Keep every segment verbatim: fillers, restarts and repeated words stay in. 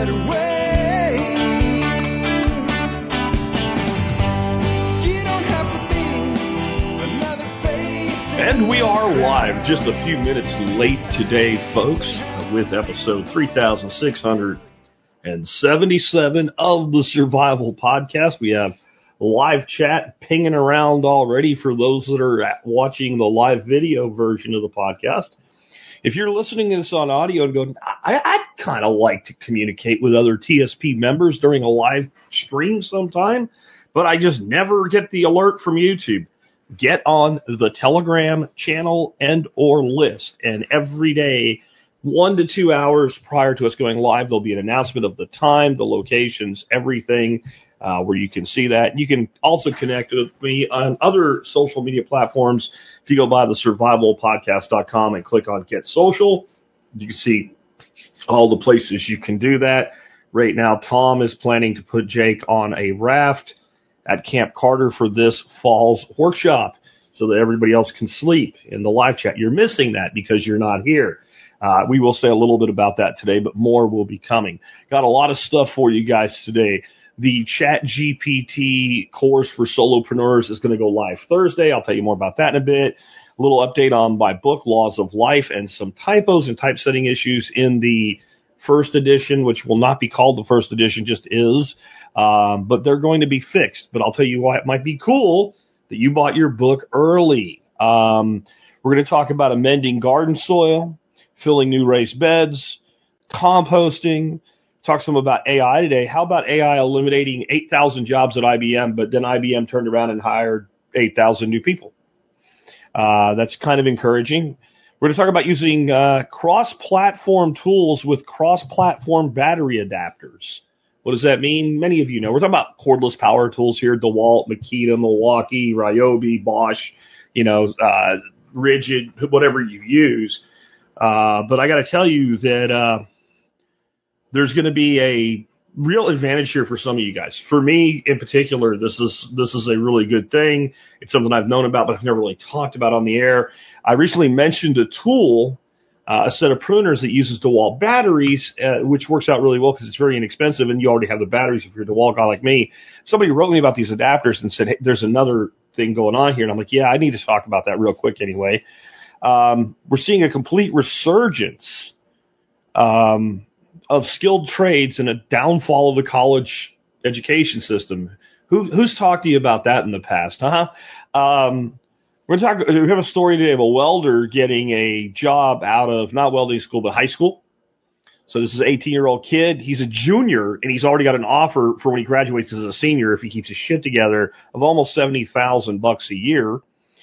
better way. You don't have to be another face. And we are live, just a few minutes late today, folks, with episode three thousand six hundred seventy-seven of the Survival Podcast. We have live chat pinging around already for those that are watching the live video version of the podcast. If you're listening to this on audio and going, I, I'd kind of like to communicate with other T S P members during a live stream sometime, but I just never get the alert from YouTube. Get on the Telegram channel and or list, and every day, one to two hours prior to us going live, there'll be an announcement of the time, the locations, everything, uh, where you can see that. You can also connect with me on other social media platforms. If you go by the survival podcast dot com and click on Get Social, you can see all the places you can do that. Right now, Tom is planning to put Jake on a raft at Camp Carter for this fall's workshop so that everybody else can sleep in the live chat. You're missing that because you're not here. Uh, we will say a little bit about that today, but more will be coming. Got a lot of stuff for you guys today. The Chat G P T course for solopreneurs is going to go live Thursday. I'll tell you more about that in a bit. A little update on my book, Laws of Life, and some typos and typesetting issues in the first edition, which will not be called the first edition, just is. Um, but they're going to be fixed. But I'll tell you why it might be cool that you bought your book early. Um, we're going to talk about amending garden soil, filling new raised beds, composting. Talk some about A I today. How about A I eliminating eight thousand jobs at I B M, but then I B M turned around and hired eight thousand new people? Uh, that's kind of encouraging. We're going to talk about using uh, cross-platform tools with cross-platform battery adapters. What does that mean? Many of you know. We're talking about cordless power tools here: DeWalt, Makita, Milwaukee, Ryobi, Bosch, you know, uh, Rigid, whatever you use. Uh, but I got to tell you that uh, there's going to be a real advantage here for some of you guys. For me, in particular, this is this is a really good thing. It's something I've known about, but I've never really talked about on the air. I recently mentioned a tool, uh, a set of pruners that uses DeWalt batteries, uh, which works out really well because it's very inexpensive, and you already have the batteries if you're a DeWalt guy like me. Somebody wrote me about these adapters and said, hey, there's another thing going on here. And I'm like, yeah, I need to talk about that real quick anyway. Um, we're seeing a complete resurgence um, of skilled trades and a downfall of the college education system. Who, who's talked to you about that in the past, huh? Um, we're talking. We have a story today of a welder getting a job out of not welding school but high school. So this is an eighteen-year-old kid. He's a junior, and he's already got an offer for when he graduates as a senior, if he keeps his shit together, of almost seventy thousand bucks a year.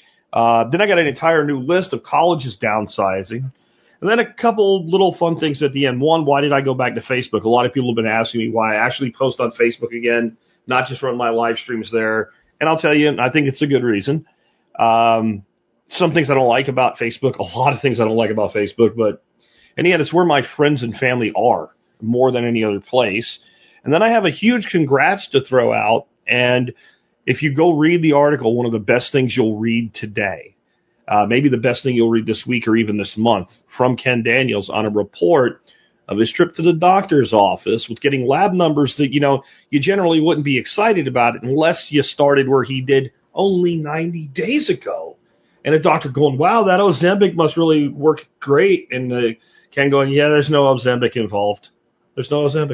Uh, then I got an entire new list of colleges downsizing. And then a couple little fun things at the end. One, why did I go back to Facebook? A lot of people have been asking me why I actually post on Facebook again, not just run my live streams there. And I'll tell you, I think it's a good reason. Um, some things I don't like about Facebook, a lot of things I don't like about Facebook, but in the end, it's where my friends and family are more than any other place. And then I have a huge congrats to throw out. And if you go read the article, one of the best things you'll read today, uh, maybe the best thing you'll read this week or even this month, from Ken Daniels on a report of his trip to the doctor's office with getting lab numbers that, you know, you generally wouldn't be excited about it unless you started where he did only ninety days ago. And a doctor going, wow, that Ozempic must really work great. And uh, Ken going, yeah, there's no Ozempic involved. There's no Ozempic.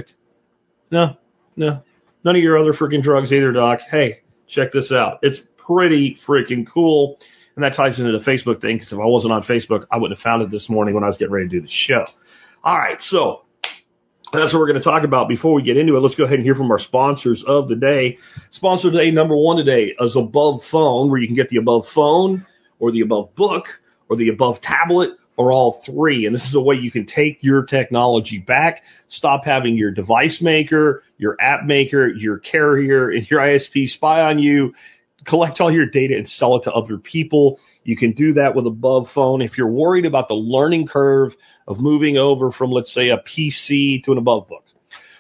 No, no. None of your other freaking drugs either, doc. Hey, check this out. It's pretty freaking cool. And that ties into the Facebook thing, because if I wasn't on Facebook, I wouldn't have found it this morning when I was getting ready to do the show. All right, so that's what we're going to talk about. Before we get into it, let's go ahead and hear from our sponsors of the day. Sponsor today, number one today, is Above Phone, where you can get the Above Phone or the Above Book or the Above Tablet or all three. And this is a way you can take your technology back, stop having your device maker, your app maker, your carrier, and your I S P spy on you, collect all your data and sell it to other people. You can do that with Above Phone. If you're worried about the learning curve of moving over from, let's say, a P C to an Above Book,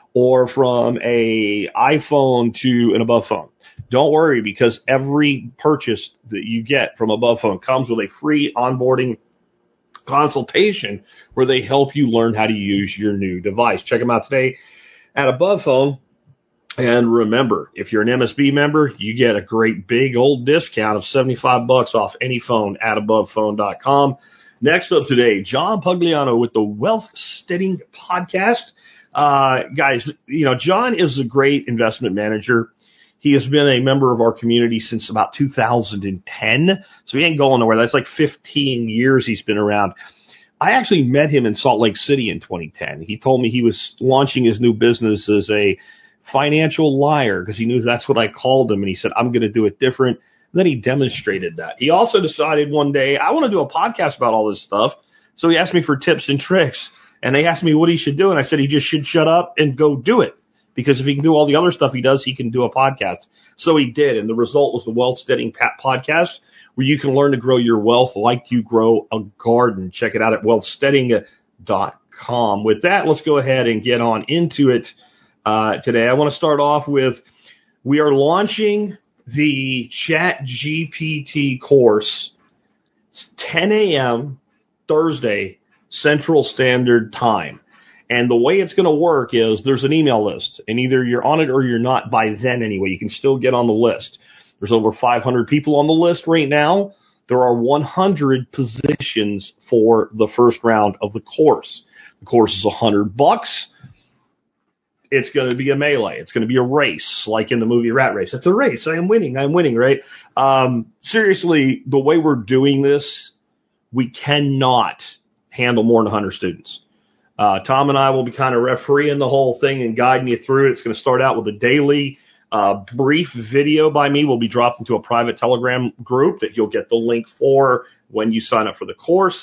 or from a iPhone to an Above Phone, don't worry, because every purchase that you get from Above Phone comes with a free onboarding consultation where they help you learn how to use your new device. Check them out today. at Above Phone. And remember, if you're an M S B member, you get a great big old discount of seventy-five bucks off any phone at above phone dot com. Next up today, John Pugliano with the Wealth Steading Podcast. Uh, guys, you know, John is a great investment manager. He has been a member of our community since about two thousand ten. So he ain't going nowhere. That's like fifteen years he's been around. I actually met him in Salt Lake City in twenty ten. He told me he was launching his new business as a financial liar because he knew that's what I called him. And he said, I'm going to do it different. And then he demonstrated that. He also decided one day, I want to do a podcast about all this stuff. So he asked me for tips and tricks. And they asked me what he should do. And I said, he just should shut up and go do it. Because if he can do all the other stuff he does, he can do a podcast. So he did. And the result was the Wealth Steading Podcast, where you can learn to grow your wealth like you grow a garden. Check it out at wealth steading dot com. With that, let's go ahead and get on into it. Uh, today, I want to start off with, we are launching the ChatGPT course. It's ten a.m. Thursday, Central Standard Time. And the way it's going to work is there's an email list, and either you're on it or you're not by then anyway. You can still get on the list. There's over five hundred people on the list right now. There are one hundred positions for the first round of the course. The course is one hundred bucks. It's going to be a melee. It's going to be a race, like in the movie Rat Race. It's a race. I am winning. I'm winning, right? Um, seriously, the way we're doing this, we cannot handle more than one hundred students. Uh, Tom and I will be kind of refereeing the whole thing and guiding you through it. It's going to start out with a daily uh, brief video by me. Will be dropped into a private Telegram group that you'll get the link for when you sign up for the course.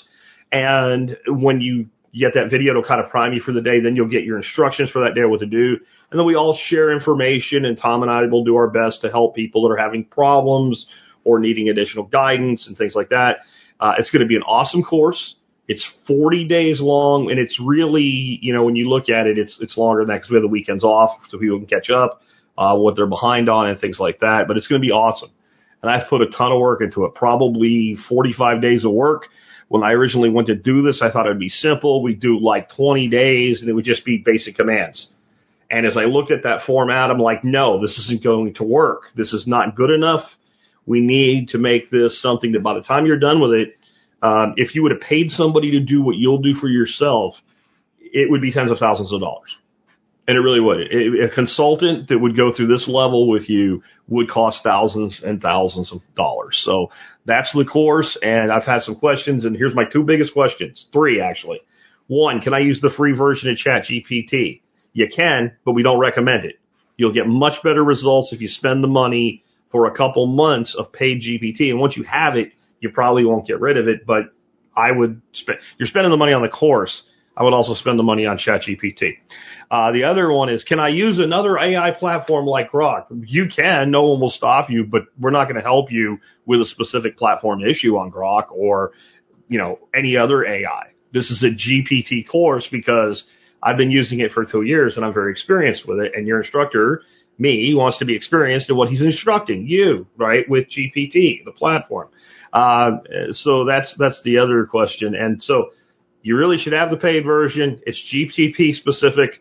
And when you You get that video to kind of prime you for the day. Then you'll get your instructions for that day, what to do. And then we all share information, and Tom and I will do our best to help people that are having problems or needing additional guidance and things like that. Uh, it's going to be an awesome course. It's forty days long, and it's really, you know, when you look at it, it's it's longer than that because we have the weekends off so people can catch up, uh, what they're behind on and things like that. But it's going to be awesome. And I've put a ton of work into it, probably forty-five days of work. When I originally went to do this, I thought it would be simple. We'd do like twenty days, and it would just be basic commands. And as I looked at that format, I'm like, no, this isn't going to work. This is not good enough. We need to make this something that by the time you're done with it, um, if you would have paid somebody to do what you'll do for yourself, it would be tens of thousands of dollars. And it really would. It, a consultant that would go through this level with you would cost thousands and thousands of dollars. So that's the course, and I've had some questions, and here's my two biggest questions. Three, actually. One, can I use the free version of ChatGPT? You can, but we don't recommend it. You'll get much better results if you spend the money for a couple months of paid G P T. And once you have it, you probably won't get rid of it, but I would spend, you're spending the money on the course. I would also spend the money on ChatGPT. Uh, the other one is, can I use another A I platform like Grok? You can. No one will stop you, but we're not going to help you with a specific platform issue on Grok or, you know, any other A I. This is a G P T course because I've been using it for two years and I'm very experienced with it. And your instructor, me, wants to be experienced in what he's instructing you, right, with G P T, the platform. Uh, so that's, that's the other question. And so you really should have the paid version. It's G P T specific.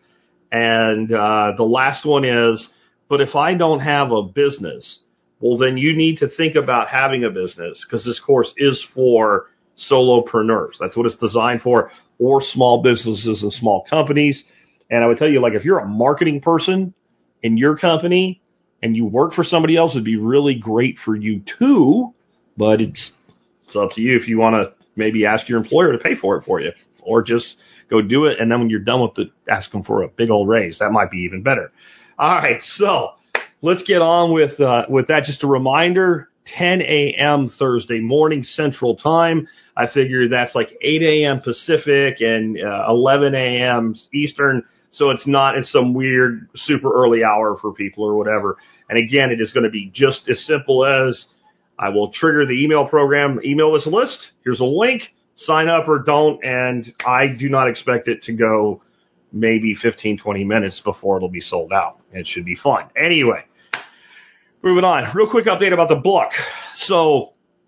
And uh, the last one is, but if I don't have a business, well, then you need to think about having a business because this course is for solopreneurs. That's what it's designed for, or small businesses and small companies. And I would tell you, like, if you're a marketing person in your company and you work for somebody else, it'd be really great for you too. But it's, it's up to you if you want to maybe ask your employer to pay for it for you, or just go do it. And then when you're done with it, ask them for a big old raise. That might be even better. All right. So let's get on with, uh, with that. Just a reminder, ten a.m. Thursday morning Central Time. I figure that's like eight a.m. Pacific and uh, eleven a.m. Eastern. So it's not in some weird super early hour for people or whatever. And again, it is going to be just as simple as I will trigger the email program, email this list. Here's a link. Sign up or don't. And I do not expect it to go maybe fifteen, twenty minutes before it'll be sold out. It should be fun. Anyway, moving on. Real quick update about the book. So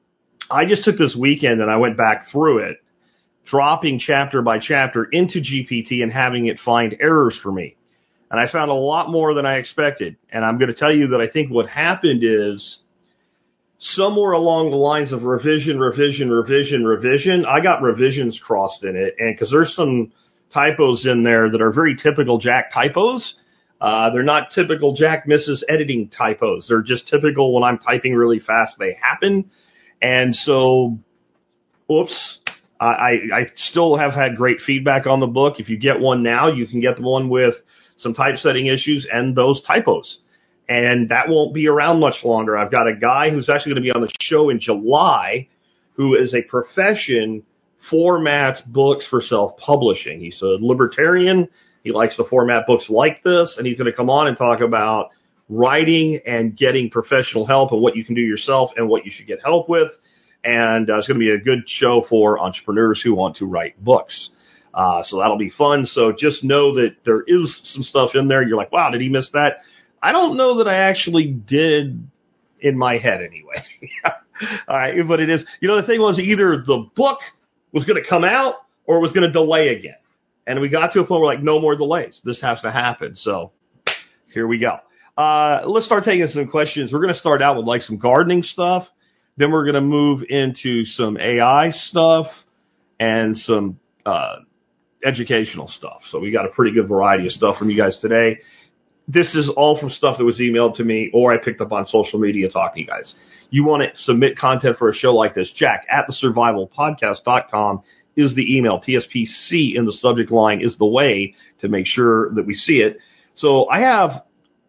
I just took this weekend and I went back through it, dropping chapter by chapter into G P T and having it find errors for me. And I found a lot more than I expected. And I'm going to tell you that I think what happened is somewhere along the lines of revision, revision, revision, revision, I got revisions crossed in it. And because there's some typos in there that are very typical Jack typos. Uh, they're not typical Jack misses editing typos. They're just typical when I'm typing really fast, they happen. And so, oops, I, I, I still have had great feedback on the book. If you get one now, you can get the one with some typesetting issues and those typos. And that won't be around much longer. I've got a guy who's actually going to be on the show in July who is a profession, formats books for self-publishing. He's a libertarian. He likes to format books like this, and he's going to come on and talk about writing and getting professional help and what you can do yourself and what you should get help with. And uh, it's going to be a good show for entrepreneurs who want to write books. Uh, so that'll be fun. So just know that there is some stuff in there. You're like, wow, did he miss that? I don't know that I actually did in my head anyway. All right, but it is, you know, the thing was either the book was going to come out or it was going to delay again. And we got to a point where like, no more delays. This has to happen. So here we go. Uh, let's start taking some questions. We're going to start out with like some gardening stuff. Then we're going to move into some A I stuff and some, uh, educational stuff. So we got a pretty good variety of stuff from you guys today. This is all from stuff that was emailed to me or I picked up on social media talking to you guys. You want to submit content for a show like this, Jack at the survival podcast dot com is the email. T S P C in the subject line is the way to make sure that we see it. So I have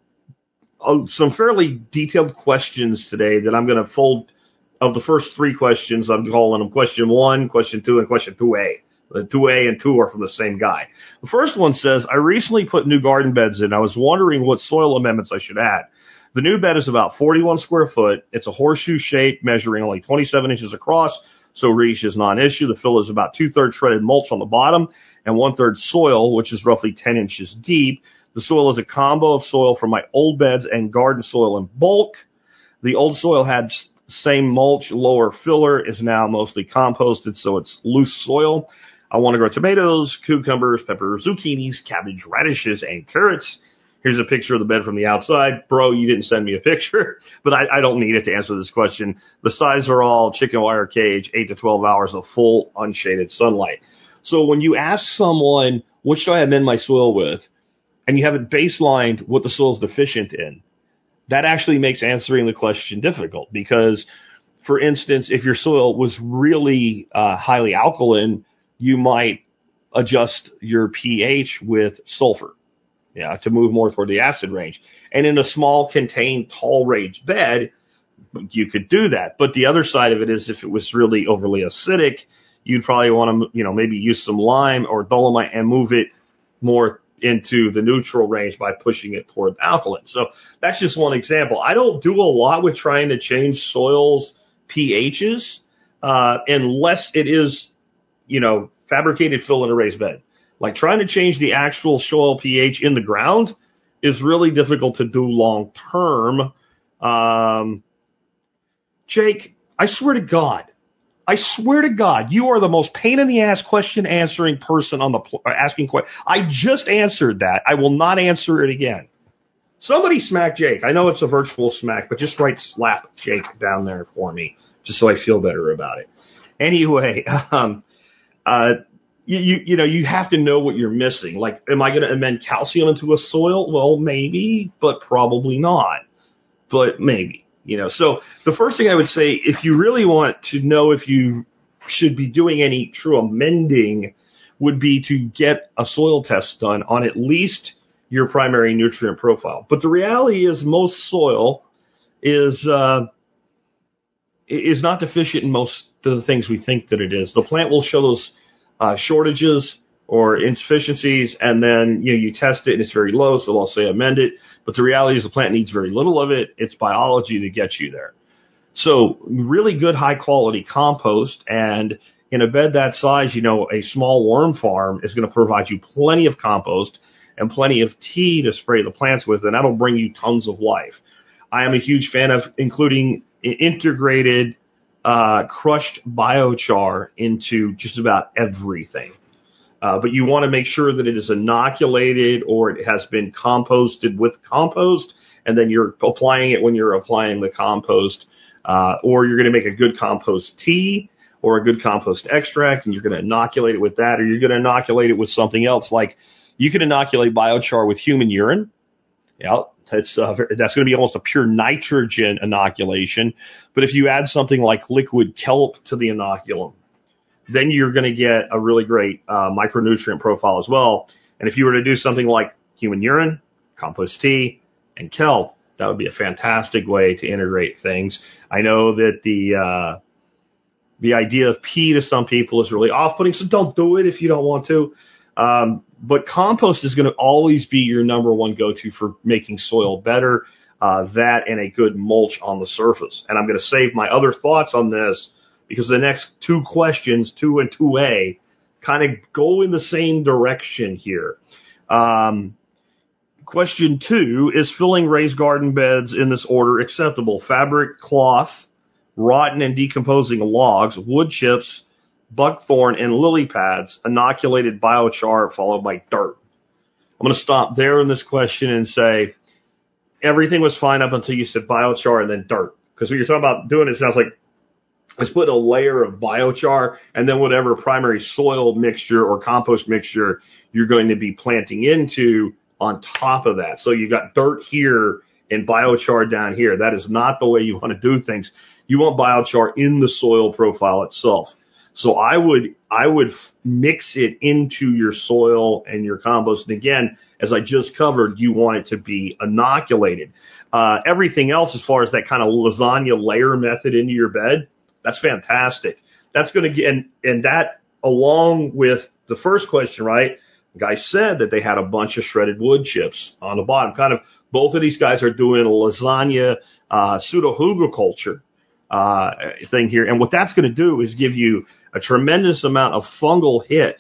uh, some fairly detailed questions today that I'm going to fold. Of the first three questions, I'm calling them question one, question two, and question two A. The two A and two are from the same guy. The first one says, I recently put new garden beds in. I was wondering what soil amendments I should add. The new bed is about forty-one square foot. It's a horseshoe shape measuring only twenty-seven inches across, so reach is non-issue. The fill is about two-thirds shredded mulch on the bottom and one-third soil, which is roughly ten inches deep. The soil is a combo of soil from my old beds and garden soil in bulk. The old soil had same mulch, lower filler, is now mostly composted, so it's loose soil. I want to grow tomatoes, cucumbers, peppers, zucchinis, cabbage, radishes, and carrots. Here's a picture of the bed from the outside. Bro, you didn't send me a picture, but I, I don't need it to answer this question. The size are all chicken wire cage, eight to twelve hours of full unshaded sunlight. So when you ask someone, what should I amend my soil with, and you haven't baselined what the soil is deficient in, that actually makes answering the question difficult because, for instance, if your soil was really uh, highly alkaline, you might adjust your pH with sulfur, yeah, to move more toward the acid range. And in a small, contained, tall-range bed, you could do that. But the other side of it is if it was really overly acidic, you'd probably want to, you know, maybe use some lime or dolomite and move it more into the neutral range by pushing it toward alkaline. So that's just one example. I don't do a lot with trying to change soils pHs uh, unless it is, you know, fabricated fill in a raised bed. Like trying to change the actual soil pH in the ground is really difficult to do long term. Um, Jake, I swear to God, I swear to God, you are the most pain in the ass question answering person on the pl- asking question. I just answered that. I will not answer it again. Somebody smack Jake. I know it's a virtual smack, but just write slap Jake down there for me, just so I feel better about it. Anyway, um, uh, you, you, you know, you have to know what you're missing. Like, am I going to amend calcium into a soil? Well, maybe, but probably not. But maybe. You know, so the first thing I would say, if you really want to know if you should be doing any true amending, would be to get a soil test done on at least your primary nutrient profile. But the reality is most soil is uh, is not deficient in most of the things we think that it is. The plant will show those uh, shortages or insufficiencies, and then you know you test it and it's very low, so they'll say amend it. But the reality is the plant needs very little of it. It's biology that gets you there. So really good high quality compost, and in a bed that size, you know, a small worm farm is going to provide you plenty of compost and plenty of tea to spray the plants with, and that'll bring you tons of life. I am a huge fan of including integrated uh crushed biochar into just about everything. Uh, but you want to make sure that it is inoculated or it has been composted with compost, and then you're applying it when you're applying the compost, uh, or you're going to make a good compost tea or a good compost extract, and you're going to inoculate it with that, or you're going to inoculate it with something else. Like you can inoculate biochar with human urine. Yeah, that's uh, that's going to be almost a pure nitrogen inoculation. But if you add something like liquid kelp to the inoculum, then you're going to get a really great uh, micronutrient profile as well. And if you were to do something like human urine, compost tea, and kelp, that would be a fantastic way to integrate things. I know that the uh, the idea of pee to some people is really off-putting, so don't do it if you don't want to. Um, but compost is going to always be your number one go-to for making soil better, uh, that and a good mulch on the surface. And I'm going to save my other thoughts on this because the next two questions, two and two A, kind of go in the same direction here. Um, question two, is filling raised garden beds in this order acceptable? Fabric, cloth, rotten and decomposing logs, wood chips, buckthorn, and lily pads, inoculated biochar, followed by dirt. I'm going to stop there in this question and say everything was fine up until you said biochar and then dirt. Because when you're talking about doing it, it sounds like it's putting a layer of biochar and then whatever primary soil mixture or compost mixture you're going to be planting into on top of that. So you got dirt here and biochar down here. That is not the way you want to do things. You want biochar in the soil profile itself. So I would, I would mix it into your soil and your compost. And again, as I just covered, you want it to be inoculated. Uh, everything else as far as that kind of lasagna layer method into your bed, that's fantastic. That's going to get, and, and that along with the first question, right? The guy said that they had a bunch of shredded wood chips on the bottom. Kind of both of these guys are doing a lasagna, uh, pseudo-hugelkultur, uh, thing here. And what that's going to do is give you a tremendous amount of fungal hit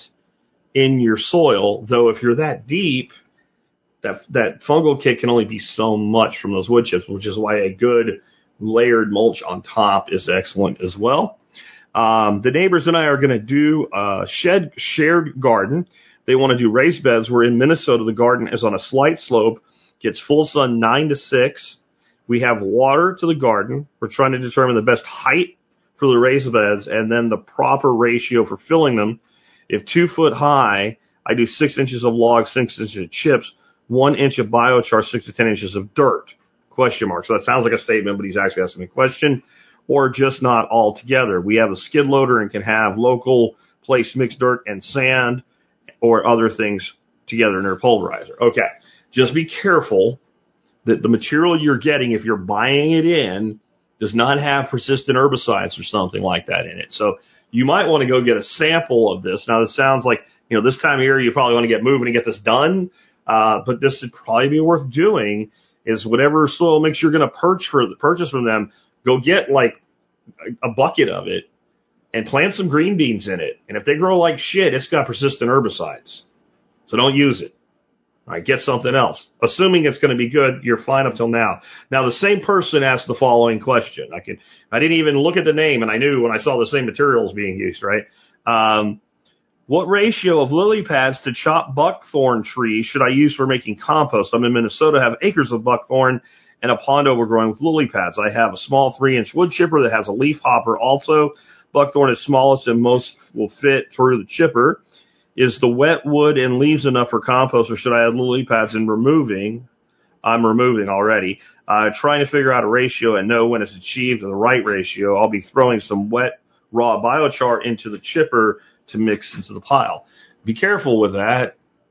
in your soil, though if you're that deep, that that fungal kit can only be so much from those wood chips, which is why a good layered mulch on top is excellent as well. Um, the neighbors and I are going to do a shed shared garden. They want to do raised beds. We're in Minnesota. The garden is on a slight slope, gets full sun nine to six. We have water to the garden. We're trying to determine the best height for the raised beds and then the proper ratio for filling them. If two foot high, I do six inches of logs, six inches of chips, one inch of biochar, six to ten inches of dirt. Question mark. So that sounds like a statement, but he's actually asking a question. Or just not all together. We have a skid loader and can have local place mixed dirt and sand or other things together in their pulverizer. Okay. Just be careful that the material you're getting, if you're buying it in, does not have persistent herbicides or something like that in it. So you might want to go get a sample of this. Now, this sounds like, you know, this time of year you probably want to get moving and get this done, uh, but this would probably be worth doing is whatever soil mix you're going to purchase for, purchase from them, go get like a, a bucket of it and plant some green beans in it. And if they grow like shit, it's got persistent herbicides. So don't use it. All right, get something else. Assuming it's going to be good, you're fine up till now. Now, the same person asked the following question. I can, I didn't even look at the name, and I knew when I saw the same materials being used, right? Um, what ratio of lily pads to chopped buckthorn trees should I use for making compost? I'm in Minnesota, have acres of buckthorn and a pond overgrowing with lily pads. I have a small three-inch wood chipper that has a leaf hopper also. Buckthorn is smallest and most will fit through the chipper. Is the wet wood and leaves enough for compost, or should I add lily pads in removing? I'm removing already. Uh, trying to figure out a ratio and know when it's achieved the right ratio. I'll be throwing some wet, raw biochar into the chipper to mix into the pile. Be careful with that.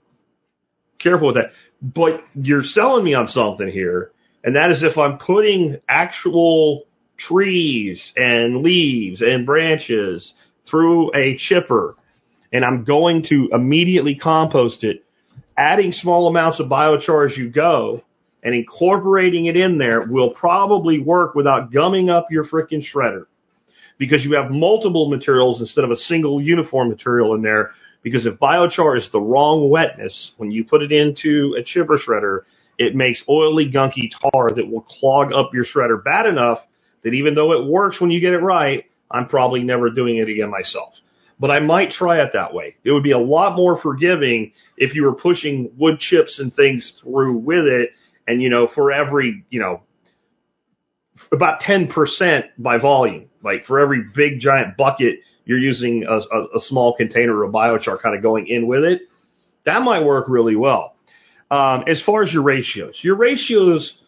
Careful with that. But you're selling me on something here, and that is if I'm putting actual trees and leaves and branches through a chipper, and I'm going to immediately compost it, adding small amounts of biochar as you go, and incorporating it in there will probably work without gumming up your frickin' shredder. Because you have multiple materials instead of a single uniform material in there. Because if biochar is the wrong wetness, when you put it into a chipper shredder, it makes oily, gunky tar that will clog up your shredder bad enough that even though it works when you get it right, I'm probably never doing it again myself. but I might try it that way. It would be a lot more forgiving if you were pushing wood chips and things through with it, and, you know, for every, you know, about ten percent by volume. Like for every big giant bucket, you're using a, a, a small container of biochar kind of going in with it. That might work really well. Um, as far as your ratios, your ratios,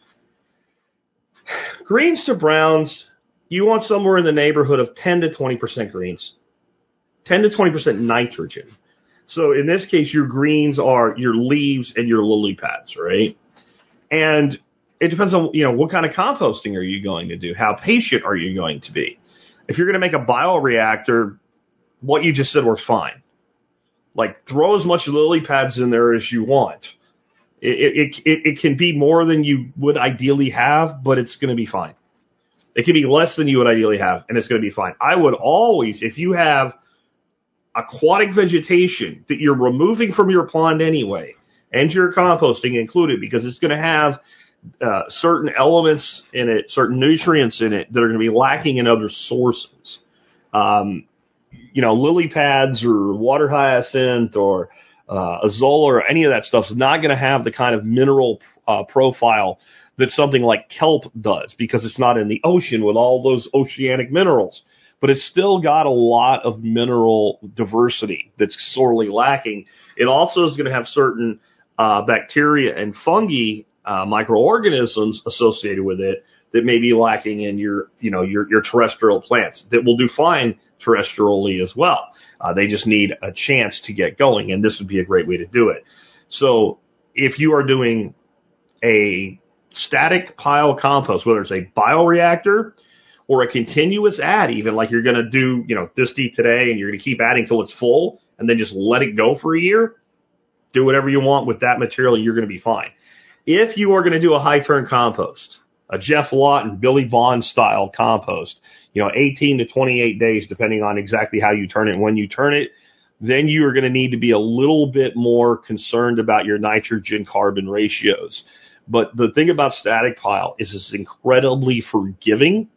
greens to browns, you want somewhere in the neighborhood of ten to twenty percent greens, ten to twenty percent nitrogen. So in this case, your greens are your leaves and your lily pads, right? And it depends on, you know, what kind of composting are you going to do? How patient are you going to be? If you're going to make a bioreactor, what you just said works fine. Like, throw as much lily pads in there as you want. It, it, it, it can be more than you would ideally have, but it's going to be fine. It can be less than you would ideally have, and it's going to be fine. I would always, if you have aquatic vegetation that you're removing from your pond anyway, and your composting included, because it's going to have uh, certain elements in it, certain nutrients in it that are going to be lacking in other sources. Um, you know, lily pads or water hyacinth or uh, azolla or any of that stuff is not going to have the kind of mineral uh, profile that something like kelp does, because it's not in the ocean with all those oceanic minerals. But it's still got a lot of mineral diversity that's sorely lacking. It also is going to have certain uh, bacteria and fungi, uh, microorganisms associated with it that may be lacking in your, you know, your, your terrestrial plants that will do fine terrestrially as well. Uh, they just need a chance to get going, and this would be a great way to do it. So if you are doing a static pile compost, whether it's a bioreactor or a continuous add, even like you're going to do, you know, this deep today and you're going to keep adding till it's full and then just let it go for a year, do whatever you want with that material, you're going to be fine. If you are going to do a high turn compost, a Jeff Lawton, Billy Bond style compost, you know, eighteen to twenty-eight days, depending on exactly how you turn it and when you turn it, then you are going to need to be a little bit more concerned about your nitrogen carbon ratios. But the thing about static pile is it's incredibly forgiving,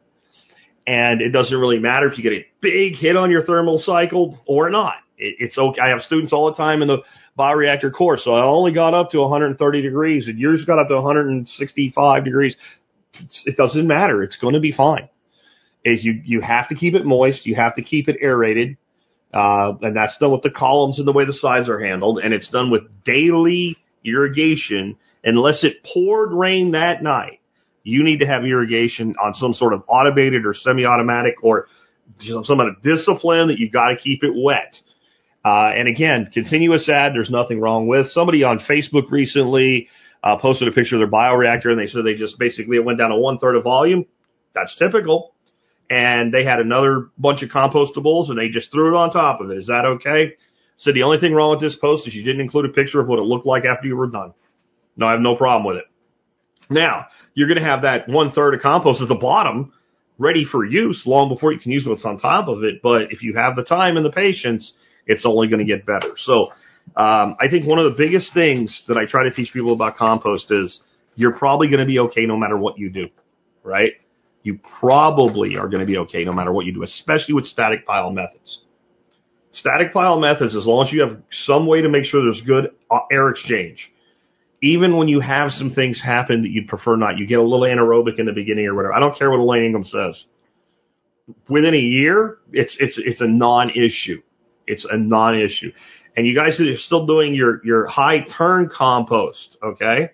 and it doesn't really matter if you get a big hit on your thermal cycle or not. It, it's okay. I have students all the time in the bioreactor course, so I only got up to one hundred thirty degrees, and yours got up to one hundred sixty-five degrees. It doesn't matter. It's going to be fine. Is you, you have to keep it moist. You have to keep it aerated. Uh, and that's done with the columns and the way the sides are handled. And it's done with daily irrigation. Unless it poured rain that night, you need to have irrigation on some sort of automated or semi-automatic or some sort of discipline that you've got to keep it wet. Uh, and again, continuous add, there's nothing wrong with. Somebody on Facebook recently uh, posted a picture of their bioreactor, and they said they just basically it went down to one third of volume. That's typical. And they had another bunch of compostables, and they just threw it on top of it. Is that okay? So the only thing wrong with this post is you didn't include a picture of what it looked like after you were done. No, I have no problem with it. Now, you're going to have that one third of compost at the bottom ready for use long before you can use what's on top of it. But if you have the time and the patience, it's only going to get better. So um, I think one of the biggest things that I try to teach people about compost is you're probably going to be okay no matter what you do, right? You probably are going to be okay no matter what you do, especially with static pile methods. Static pile methods, as long as you have some way to make sure there's good air exchange, even when you have some things happen that you'd prefer not, you get a little anaerobic in the beginning or whatever. I don't care what Elaine Ingham says. Within a year, it's it's it's a non-issue. It's a non-issue. And you guys are still doing your, your high turn compost, okay?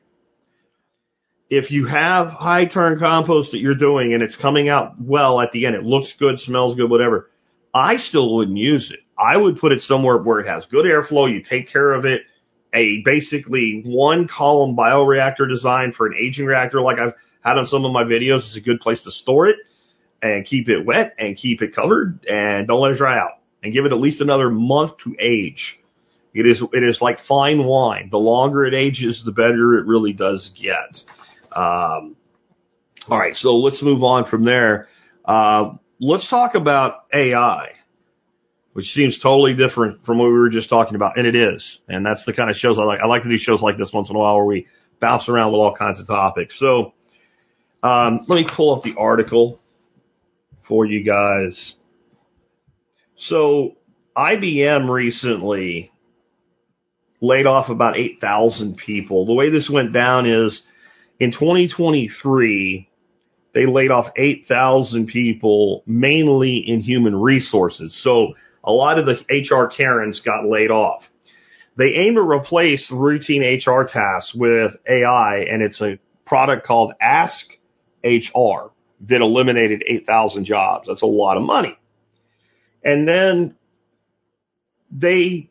If you have high turn compost that you're doing and it's coming out well at the end, it looks good, smells good, whatever, I still wouldn't use it. I would put it somewhere where it has good airflow, you take care of it, a basically one column bioreactor design for an aging reactor like I've had on some of my videos is a good place to store it and keep it wet and keep it covered and don't let it dry out and give it at least another month to age. It is, it is like fine wine. The longer it ages, the better it really does get. Um, all right, so let's move on from there. Uh, let's talk about A I, which seems totally different from what we were just talking about, and it is. And that's the kind of shows I like. I like to do shows like this once in a while where we bounce around with all kinds of topics. So um, let me pull up the article for you guys. So I B M recently laid off about eight thousand people. The way this went down is in twenty twenty-three, they laid off eight thousand people, mainly in human resources. So a lot of the H R Karens got laid off. They aim to replace routine H R tasks with A I, and it's a product called Ask H R that eliminated eight thousand jobs. That's a lot of money. And then they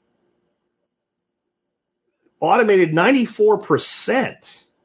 automated ninety-four percent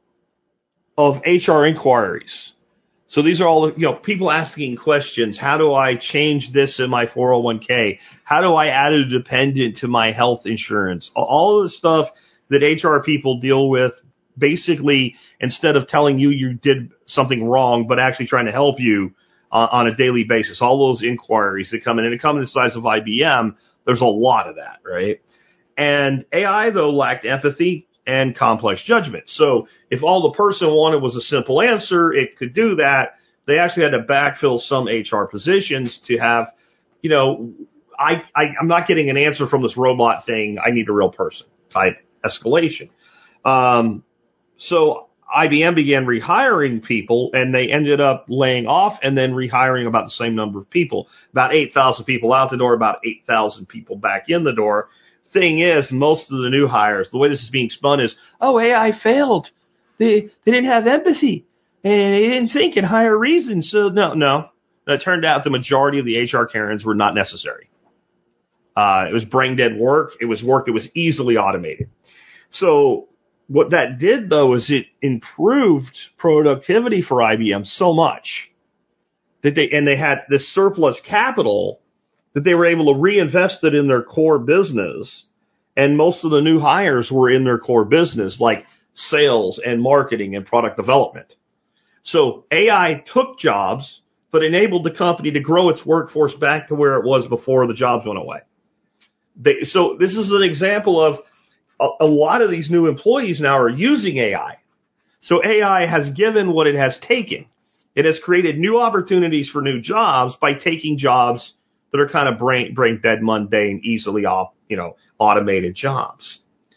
of H R inquiries. So these are all, you know, people asking questions. How do I change this in my four oh one k? How do I add a dependent to my health insurance? All of the stuff that H R people deal with, basically, instead of telling you you did something wrong, but actually trying to help you uh, on a daily basis. All those inquiries that come in, and it come in the size of I B M, there's a lot of that, right? And A I, though, lacked empathy and complex judgment. So if all the person wanted was a simple answer, it could do that. They actually had to backfill some H R positions to have, you know, I, I, I'm not getting an answer from this robot thing. I need a real person type escalation. Um, so I B M began rehiring people, and they ended up laying off and then rehiring about the same number of people. About eight thousand people out the door, about eight thousand people back in the door. Thing is, most of the new hires, the way this is being spun is, oh, A I failed. They they didn't have empathy, and they didn't think and hire reason. So no, no. It turned out the majority of the H R Karens were not necessary. Uh, it was brain dead work. It was work that was easily automated. So what that did, though, is it improved productivity for I B M so much that they, and they had this surplus capital that they were able to reinvest it in their core business. And most of the new hires were in their core business, like sales and marketing and product development. So A I took jobs, but enabled the company to grow its workforce back to where it was before the jobs went away. They, so this is an example of a, a lot of these new employees now are using A I. So A I has given what it has taken. It has created new opportunities for new jobs by taking jobs that are kind of brain, brain dead, mundane, easily, you know, automated jobs.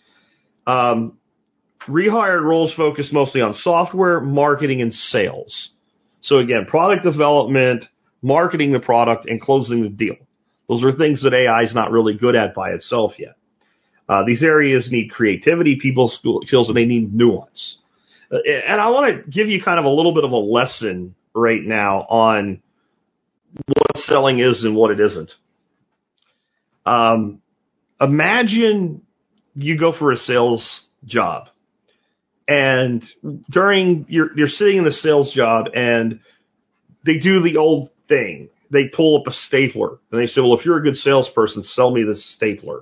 Um, rehired roles focus mostly on software, marketing, and sales. So again, product development, marketing the product, and closing the deal. Those are things that A I is not really good at by itself yet. Uh, these areas need creativity, people skills, and they need nuance. Uh, and I want to give you kind of a little bit of a lesson right now on what selling is and what it isn't. Um, imagine you go for a sales job, and during you're you're sitting in the sales job, and they do the old thing. They pull up a stapler, and they say, "Well, if you're a good salesperson, sell me this stapler."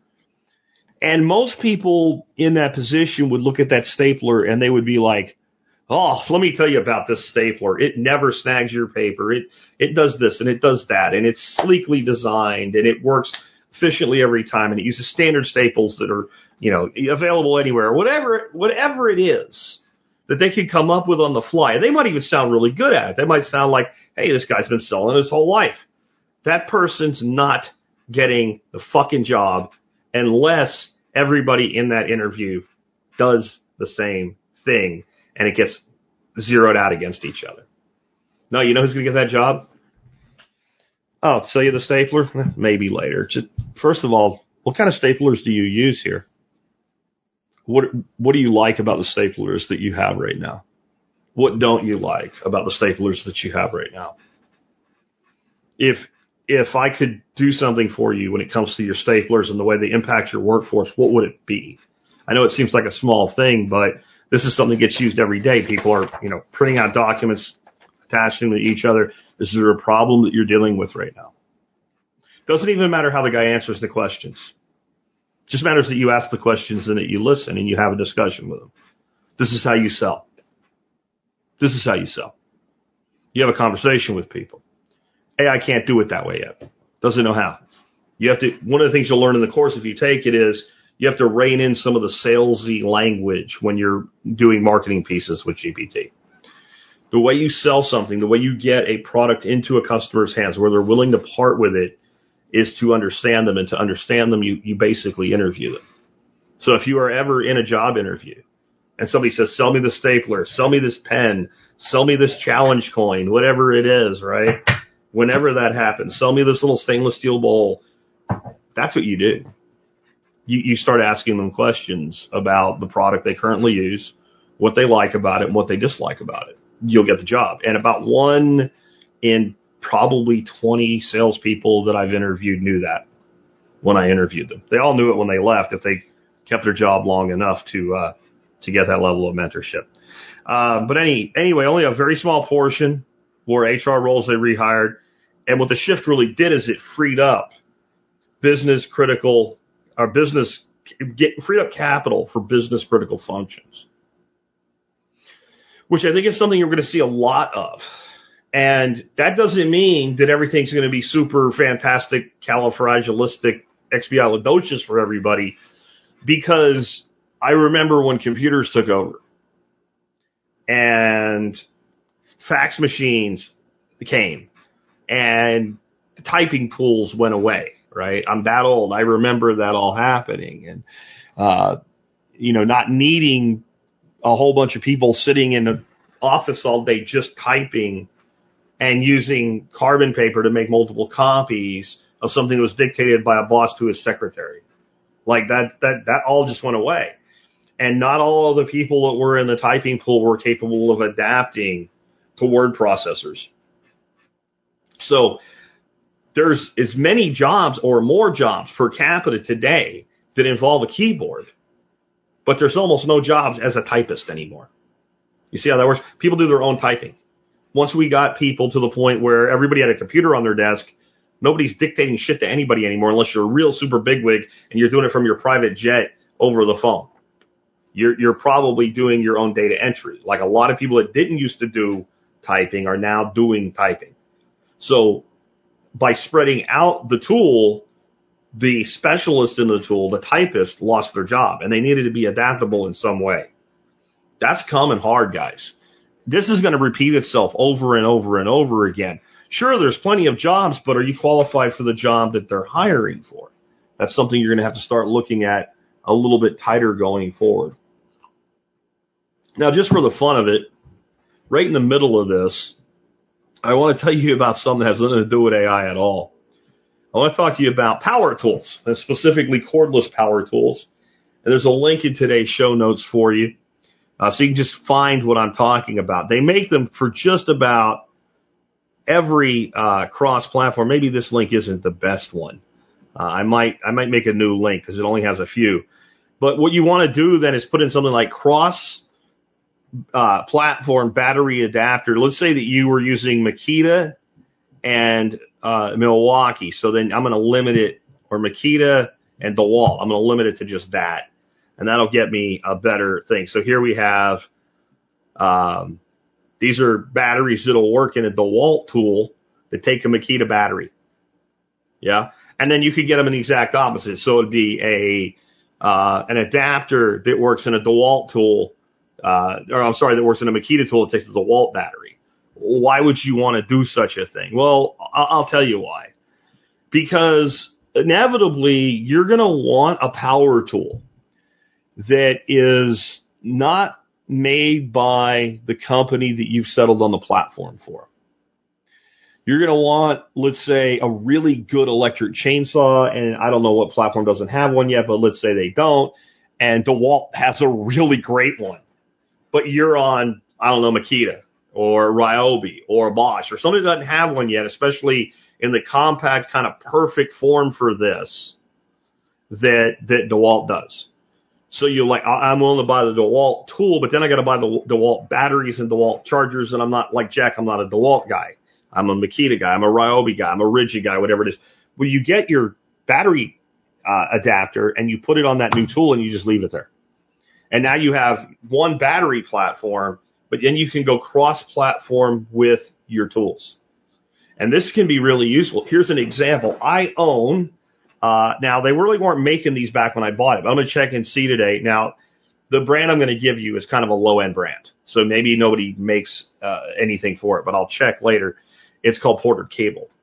And most people in that position would look at that stapler, and they would be like, oh, let me tell you about this stapler. It never snags your paper. It it does this and it does that, and it's sleekly designed, and it works efficiently every time, and it uses standard staples that are, you know, available anywhere. Whatever whatever it is that they can come up with on the fly. They might even sound really good at it. They might sound like, hey, this guy's been selling his whole life. That person's not getting the fucking job unless everybody in that interview does the same thing, and it gets zeroed out against each other. No, you know who's going to get that job? Oh, sell you the stapler? Maybe later. Just first of all, what kind of staplers do you use here? What What do you like about the staplers that you have right now? What don't you like about the staplers that you have right now? If if I could do something for you when it comes to your staplers and the way they impact your workforce, what would it be? I know it seems like a small thing, but this is something that gets used every day. People are, you know, printing out documents, attaching them to each other. This is a problem that you're dealing with right now. Doesn't even matter how the guy answers the questions. It just matters that you ask the questions and that you listen and you have a discussion with them. This is how you sell. This is how you sell. You have a conversation with people. A I can't do it that way yet. Doesn't know how. You have to, one of the things you'll learn in the course if you take it is you have to rein in some of the salesy language when you're doing marketing pieces with G P T. The way you sell something, the way you get a product into a customer's hands where they're willing to part with it, is to understand them, and to understand them, you, you basically interview them. So if you are ever in a job interview and somebody says, sell me the stapler, sell me this pen, sell me this challenge coin, whatever it is, right? Whenever that happens, sell me this little stainless steel bowl. That's what you do. You, you start asking them questions about the product they currently use, what they like about it, and what they dislike about it. You'll get the job. And about one in probably twenty salespeople that I've interviewed knew that when I interviewed them. They all knew it when they left, if they kept their job long enough to uh, to get that level of mentorship. Uh, but any anyway, only a very small portion were H R roles they rehired. And what the shift really did is it freed up business critical, or business, get, freed up capital for business critical functions, which I think is something you're going to see a lot of. And that doesn't mean that everything's going to be super fantastic, califragilistic, expialidocious for everybody, because I remember when computers took over and fax machines came and the typing pools went away, right? I'm that old. I remember that all happening, and, uh, you know, not needing a whole bunch of people sitting in the office all day just typing and using carbon paper to make multiple copies of something that was dictated by a boss to his secretary. Like that, that, that all just went away. And not all of the people that were in the typing pool were capable of adapting to word processors. So there's as many jobs or more jobs per capita today that involve a keyboard, but there's almost no jobs as a typist anymore. You see how that works? People do their own typing. Once we got people to the point where everybody had a computer on their desk, nobody's dictating shit to anybody anymore unless you're a real super bigwig and you're doing it from your private jet over the phone. You're, you're probably doing your own data entry. Like a lot of people that didn't used to do typing are now doing typing. So by spreading out the tool, the specialist in the tool, the typist, lost their job, and they needed to be adaptable in some way. That's coming hard, guys. This is going to repeat itself over and over and over again. Sure, there's plenty of jobs, but are you qualified for the job that they're hiring for? That's something you're going to have to start looking at a little bit tighter going forward. Now, just for the fun of it, right in the middle of this, I want to tell you about something that has nothing to do with A I at all. I want to talk to you about power tools, and specifically cordless power tools. And there's a link in today's show notes for you, uh, so you can just find what I'm talking about. They make them for just about every uh, cross-platform. Maybe this link isn't the best one. Uh, I might I might make a new link because it only has a few. But what you want to do then is put in something like cross uh, platform battery adapter. Let's say that you were using Makita and uh, Milwaukee. So then I'm going to limit it, or Makita and DeWalt. I'm going to limit it to just that. And that'll get me a better thing. So here we have, um, these are batteries that'll work in a DeWalt tool that take a Makita battery. Yeah. And then you could get them in the exact opposite. So it'd be a, uh, an adapter that works in a DeWalt tool, uh, or I'm sorry, that works in a Makita tool that takes the DeWalt battery. Why would you want to do such a thing? Well, I'll tell you why. Because inevitably you're going to want a power tool that is not made by the company that you've settled on the platform for. You're going to want, let's say, a really good electric chainsaw, and I don't know what platform doesn't have one yet, but let's say they don't, and DeWalt has a really great one. But you're on, I don't know, Makita or Ryobi or Bosch or somebody that doesn't have one yet, especially in the compact kind of perfect form for this that that DeWalt does. So you're like, I'm willing to buy the DeWalt tool, but then I got to buy the DeWalt batteries and DeWalt chargers, and I'm not like Jack. I'm not a DeWalt guy. I'm a Makita guy. I'm a Ryobi guy. I'm a Ridgid guy. Whatever it is. Well, you get your battery uh, adapter and you put it on that new tool, and you just leave it there. And now you have one battery platform, but then you can go cross-platform with your tools. And this can be really useful. Here's an example. I own. Uh, now, they really weren't making these back when I bought it, but I'm going to check and see today. Now, the brand I'm going to give you is kind of a low-end brand, so maybe nobody makes uh, anything for it, but I'll check later. It's called Porter Cable.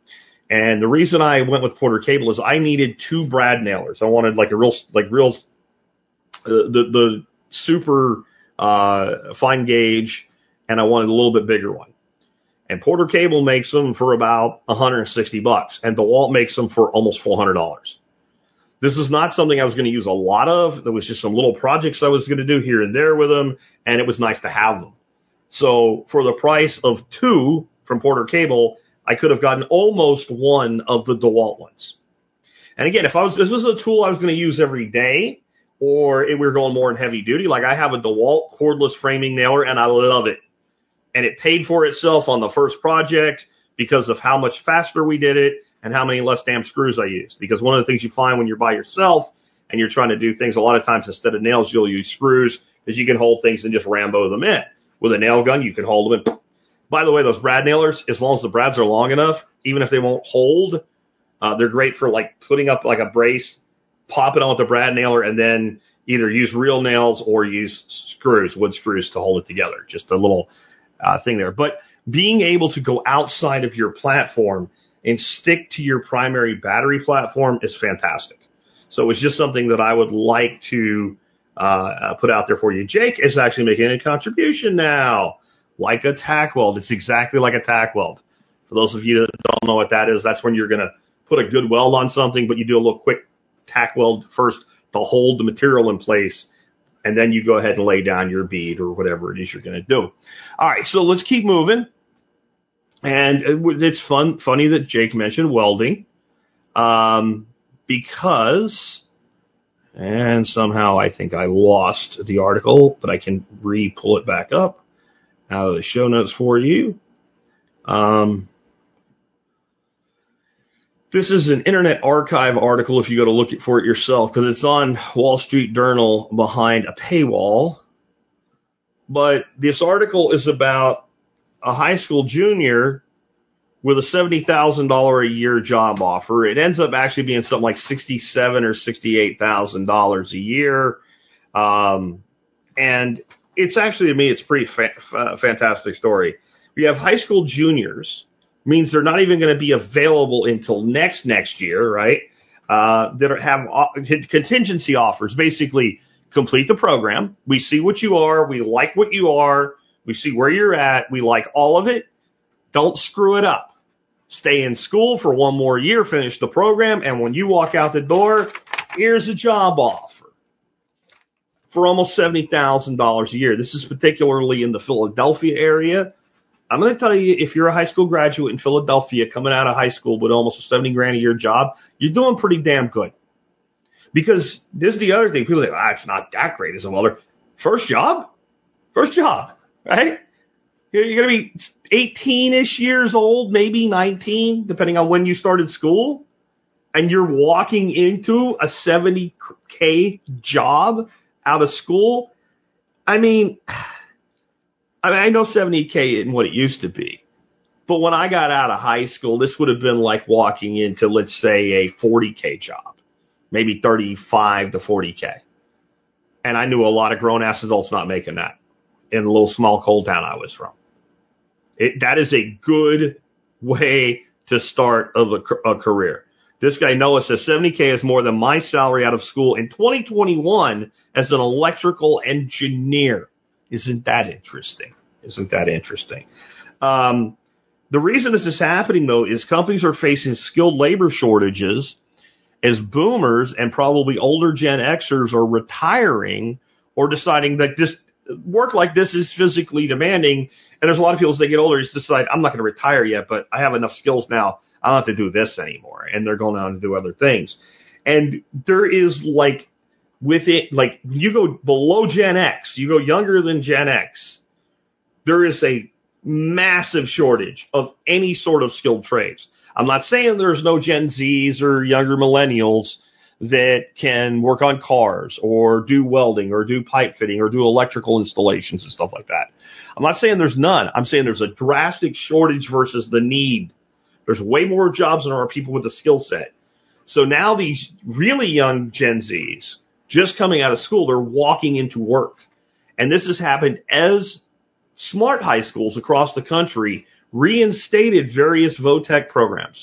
And the reason I went with Porter Cable is I needed two brad nailers. I wanted like a real, like real, uh, the, the super, uh, fine gauge, and I wanted a little bit bigger one. And Porter Cable makes them for about one hundred sixty bucks, and DeWalt makes them for almost four hundred dollars. This is not something I was going to use a lot of. There was just some little projects I was going to do here and there with them, and it was nice to have them. So for the price of two from Porter Cable, I could have gotten almost one of the DeWalt ones. And again, if I was, this was a tool I was going to use every day, or if we were going more in heavy duty, like I have a DeWalt cordless framing nailer, and I love it. And it paid for itself on the first project because of how much faster we did it and how many less damn screws I used. Because one of the things you find when you're by yourself and you're trying to do things, a lot of times instead of nails, you'll use screws because you can hold things and just Rambo them in. With a nail gun, you can hold them in. By the way, those brad nailers, as long as the brads are long enough, even if they won't hold, uh, they're great for like putting up like a brace, pop it on with the brad nailer, and then either use real nails or use screws, wood screws to hold it together. Just a little uh, thing there. But being able to go outside of your platform and stick to your primary battery platform is fantastic. So it's just something that I would like to uh, put out there for you. Jake is actually making a contribution now, like a tack weld. It's exactly like a tack weld. For those of you that don't know what that is, that's when you're going to put a good weld on something, but you do a little quick tack weld first to hold the material in place, and then you go ahead and lay down your bead or whatever it is you're going to do. All right, so let's keep moving. And it's fun, funny that Jake mentioned welding, um, because, and somehow I think I lost the article, but I can re-pull it back up out of the show notes for you. Um, this is an Internet Archive article if you go to look for it yourself, because it's on Wall Street Journal behind a paywall. But this article is about a high school junior with a seventy thousand dollars a year job offer. It ends up actually being something like sixty-seven thousand dollars or sixty-eight thousand dollars a year. Um, and it's actually, to me, it's a pretty fa- fa- fantastic story. We have high school juniors, means they're not even going to be available until next next year, right? Uh, that have uh, contingency offers. Basically, complete the program. We see what you are. We like what you are. We see where you're at. We like all of it. Don't screw it up. Stay in school for one more year, finish the program, and when you walk out the door, here's a job offer for almost seventy thousand dollars a year. This is particularly in the Philadelphia area. I'm going to tell you, if you're a high school graduate in Philadelphia coming out of high school with almost a seventy grand a year job, you're doing pretty damn good. Because this is the other thing. People say, ah, it's not that great as a welder. First job? First job. Right? You're going to be eighteen-ish years old, maybe nineteen, depending on when you started school, and you're walking into a seventy K job out of school. I mean, I mean, I know seventy K isn't what it used to be, but when I got out of high school, this would have been like walking into, let's say, a forty K job, maybe thirty-five to forty K. And I knew a lot of grown-ass adults not making that in the little small coal town I was from. It, that is a good way to start of a, a career. This guy, Noah, says seventy K is more than my salary out of school in twenty twenty-one as an electrical engineer. Isn't that interesting? Isn't that interesting? Um, the reason this is happening, though, is companies are facing skilled labor shortages as boomers and probably older Gen Xers are retiring or deciding that this work like this is physically demanding. And there's a lot of people as they get older, just decide, I'm not going to retire yet, but I have enough skills now. I don't have to do this anymore. And they're going on to do other things. And there is like, with it, like you go below Gen X, you go younger than Gen X, there is a massive shortage of any sort of skilled trades. I'm not saying there's no Gen Zs or younger millennials that can work on cars or do welding or do pipe fitting or do electrical installations and stuff like that. I'm not saying there's none. I'm saying there's a drastic shortage versus the need. There's way more jobs than there are people with a skill set. So now these really young Gen Zs, just coming out of school, they're walking into work. And this has happened as smart high schools across the country reinstated various VOTEC programs.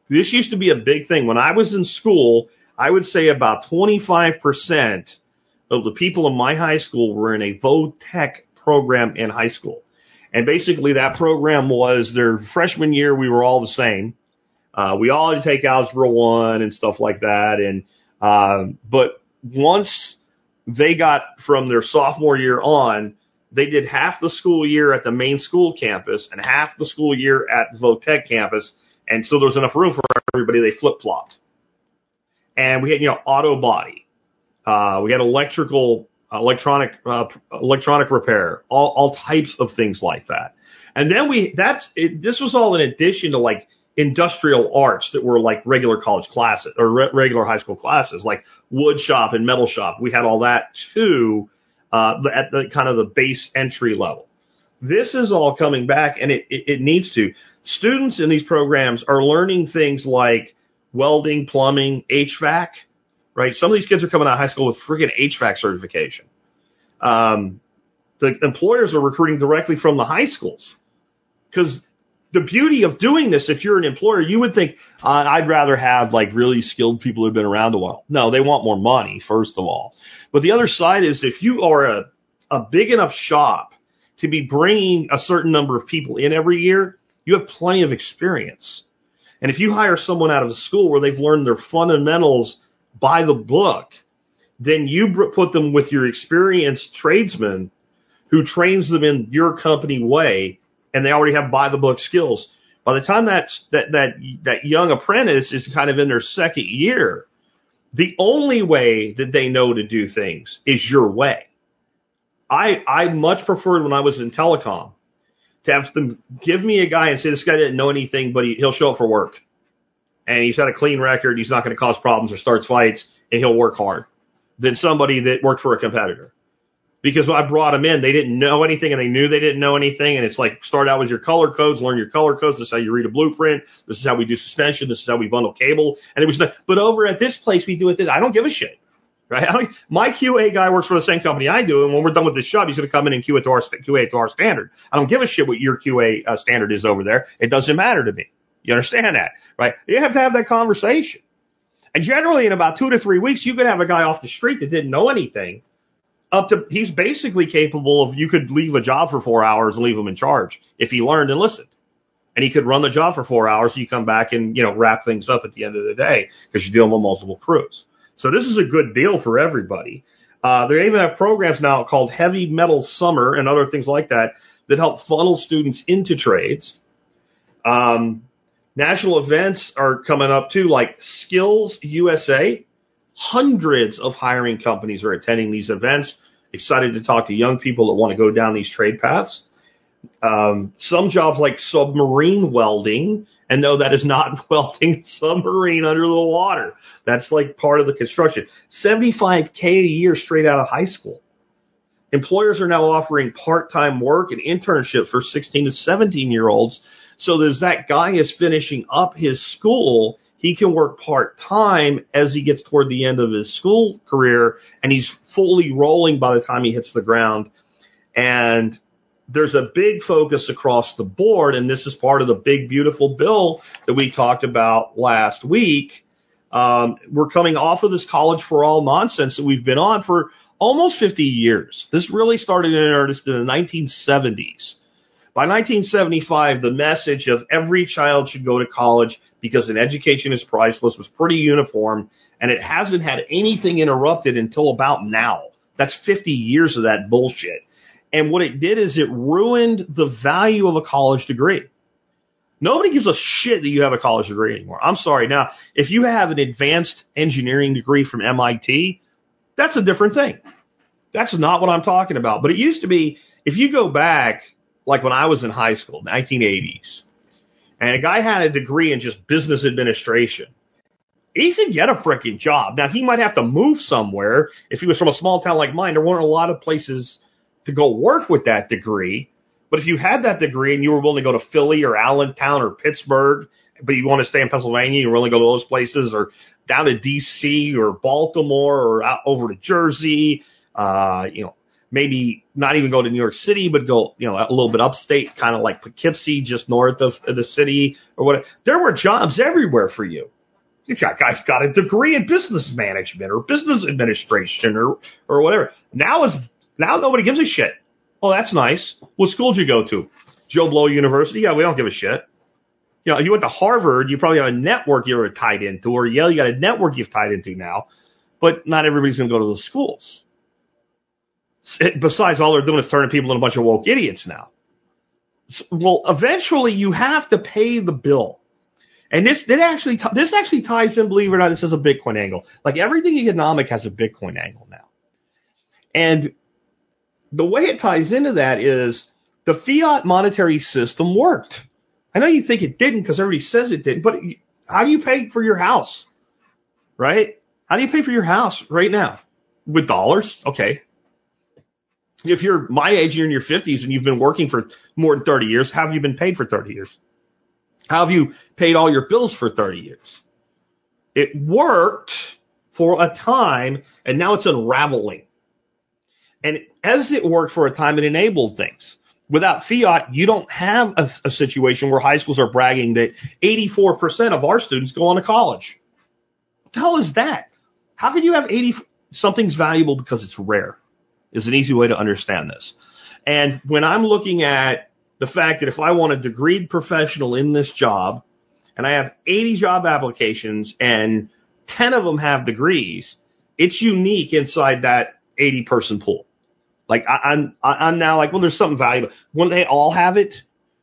This used to be a big thing. When I was in school, I would say about twenty-five percent of the people in my high school were in a vo-tech program in high school. And basically that program was their freshman year, we were all the same. Uh, we all had to take Algebra one and stuff like that. And, uh, but once they got from their sophomore year on, they did half the school year at the main school campus and half the school year at the vo-tech campus. And so there was enough room for everybody. They flip-flopped. And we had, you know, auto body. Uh, we had electrical, electronic, uh, electronic repair, all, all types of things like that. And then we, that's, it, this was all in addition to like industrial arts that were like regular college classes or re- regular high school classes, like wood shop and metal shop. We had all that too, uh, at the kind of the base entry level. This is all coming back, and it, it, it needs to. Students in these programs are learning things like welding, plumbing, H V A C, right? Some of these kids are coming out of high school with freaking H V A C certification. Um, the employers are recruiting directly from the high schools because the beauty of doing this, if you're an employer, you would think, uh, I'd rather have like really skilled people who've been around a while. No, they want more money, first of all. But the other side is if you are a, a big enough shop to be bringing a certain number of people in every year, you have plenty of experience. And if you hire someone out of the school where they've learned their fundamentals by the book, then you put them with your experienced tradesman who trains them in your company way, and they already have by the book skills. By the time that that that that young apprentice is kind of in their second year, the only way that they know to do things is your way. I I much preferred when I was in telecom to have them give me a guy and say, this guy didn't know anything, but he, he'll show up for work. And he's got a clean record. He's not going to cause problems or starts fights, and he'll work hard than somebody that worked for a competitor. Because when I brought them in, they didn't know anything, and they knew they didn't know anything. And it's like, start out with your color codes, learn your color codes. This is how you read a blueprint. This is how we do suspension. This is how we bundle cable. And it was, but over at this place, we do it this. I don't give a shit. Right? I don't, my Q A guy works for the same company I do, and when we're done with this job, he's going to come in and Q it to our Q A to our standard. I don't give a shit what your Q A uh, standard is over there. It doesn't matter to me. You understand that, right? You have to have that conversation. And generally, in about two to three weeks, you could have a guy off the street that didn't know anything. Up to he's basically capable of you could leave a job for four hours and leave him in charge if he learned and listened. And he could run the job for four hours. So you come back and you know wrap things up at the end of the day because you're dealing with multiple crews. So this is a good deal for everybody. Uh, they even have programs now called Heavy Metal Summer and other things like that that help funnel students into trades. Um, national events are coming up too, like Skills U S A. Hundreds of hiring companies are attending these events. Excited to talk to young people that want to go down these trade paths. Um, some jobs like submarine welding, and no, that is not welding submarine under the water. That's like part of the construction. seventy-five K a year straight out of high school. Employers are now offering part-time work and internships for sixteen to seventeen year olds. So there's that guy is finishing up his school. He can work part-time as he gets toward the end of his school career, and he's fully rolling by the time he hits the ground. And there's a big focus across the board, and this is part of the big, beautiful bill that we talked about last week. Um, we're coming off of this college for all nonsense that we've been on for almost fifty years. This really started in earnest in the nineteen seventies. By nineteen seventy-five, the message of every child should go to college because an education is priceless was pretty uniform, and it hasn't had anything interrupted until about now. That's fifty years of that bullshit. And what it did is it ruined the value of a college degree. Nobody gives a shit that you have a college degree anymore. I'm sorry. Now, if you have an advanced engineering degree from M I T, that's a different thing. That's not what I'm talking about. But it used to be, if you go back, like when I was in high school, nineteen eighties, and a guy had a degree in just business administration, he could get a freaking job. Now, he might have to move somewhere. If he was from a small town like mine, there weren't a lot of places to go work with that degree. But if you had that degree and you were willing to go to Philly or Allentown or Pittsburgh, but you want to stay in Pennsylvania, you're willing to go to those places, or down to D C or Baltimore or out over to Jersey, uh, you know, maybe not even go to New York City, but go, you know, a little bit upstate, kind of like Poughkeepsie, just north of, of the city or whatever. There were jobs everywhere for you. You got guys got a degree in business management or business administration or, or whatever. Now is, now nobody gives a shit. Oh, that's nice. What school did you go to? Joe Blow University? Yeah, we don't give a shit. You know, you went to Harvard, you probably have a network you were tied into, or Yale, you got a network you've tied into now, but not everybody's going to go to those schools. Besides, all they're doing is turning people into a bunch of woke idiots now. Well, eventually you have to pay the bill. And this, that actually, this actually ties in, believe it or not, this is a Bitcoin angle. Like everything economic has a Bitcoin angle now. And the way it ties into that is the fiat monetary system worked. I know you think it didn't because everybody says it didn't, but how do you pay for your house? Right? How do you pay for your house right now? With dollars? Okay. If you're my age, you're in your fifties and you've been working for more than thirty years, how have you been paid for thirty years? How have you paid all your bills for thirty years? It worked for a time, and now it's unraveling. And as it worked for a time, it enabled things. Without fiat, you don't have a, a situation where high schools are bragging that eighty-four percent of our students go on to college. What the hell is that? How can you have eighty? Something's valuable because it's rare. Is an easy way to understand this. And when I'm looking at the fact that if I want a degreed professional in this job, and I have eighty job applications and ten of them have degrees, it's unique inside that eighty person pool. Like I, I'm, I'm now like, well, there's something valuable. When they all have it,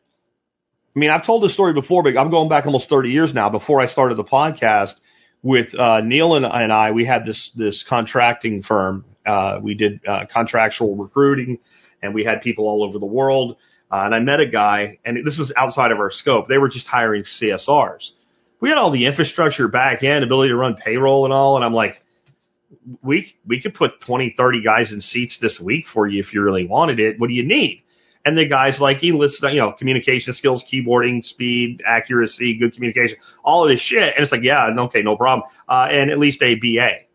I mean, I've told this story before, but I'm going back almost thirty years now. Before I started the podcast with uh, Neil and, and I, we had this this contracting firm. Uh, we did uh, contractual recruiting, and we had people all over the world. Uh, and I met a guy, and this was outside of our scope. They were just hiring C S Rs. We had all the infrastructure back end, ability to run payroll and all. And I'm like, we we could put twenty, thirty guys in seats this week for you if you really wanted it. What do you need? And the guy's like, he listed, you know, communication skills, keyboarding, speed, accuracy, good communication, all of this shit. And it's like, yeah, okay, no problem. Uh, and at least a B A.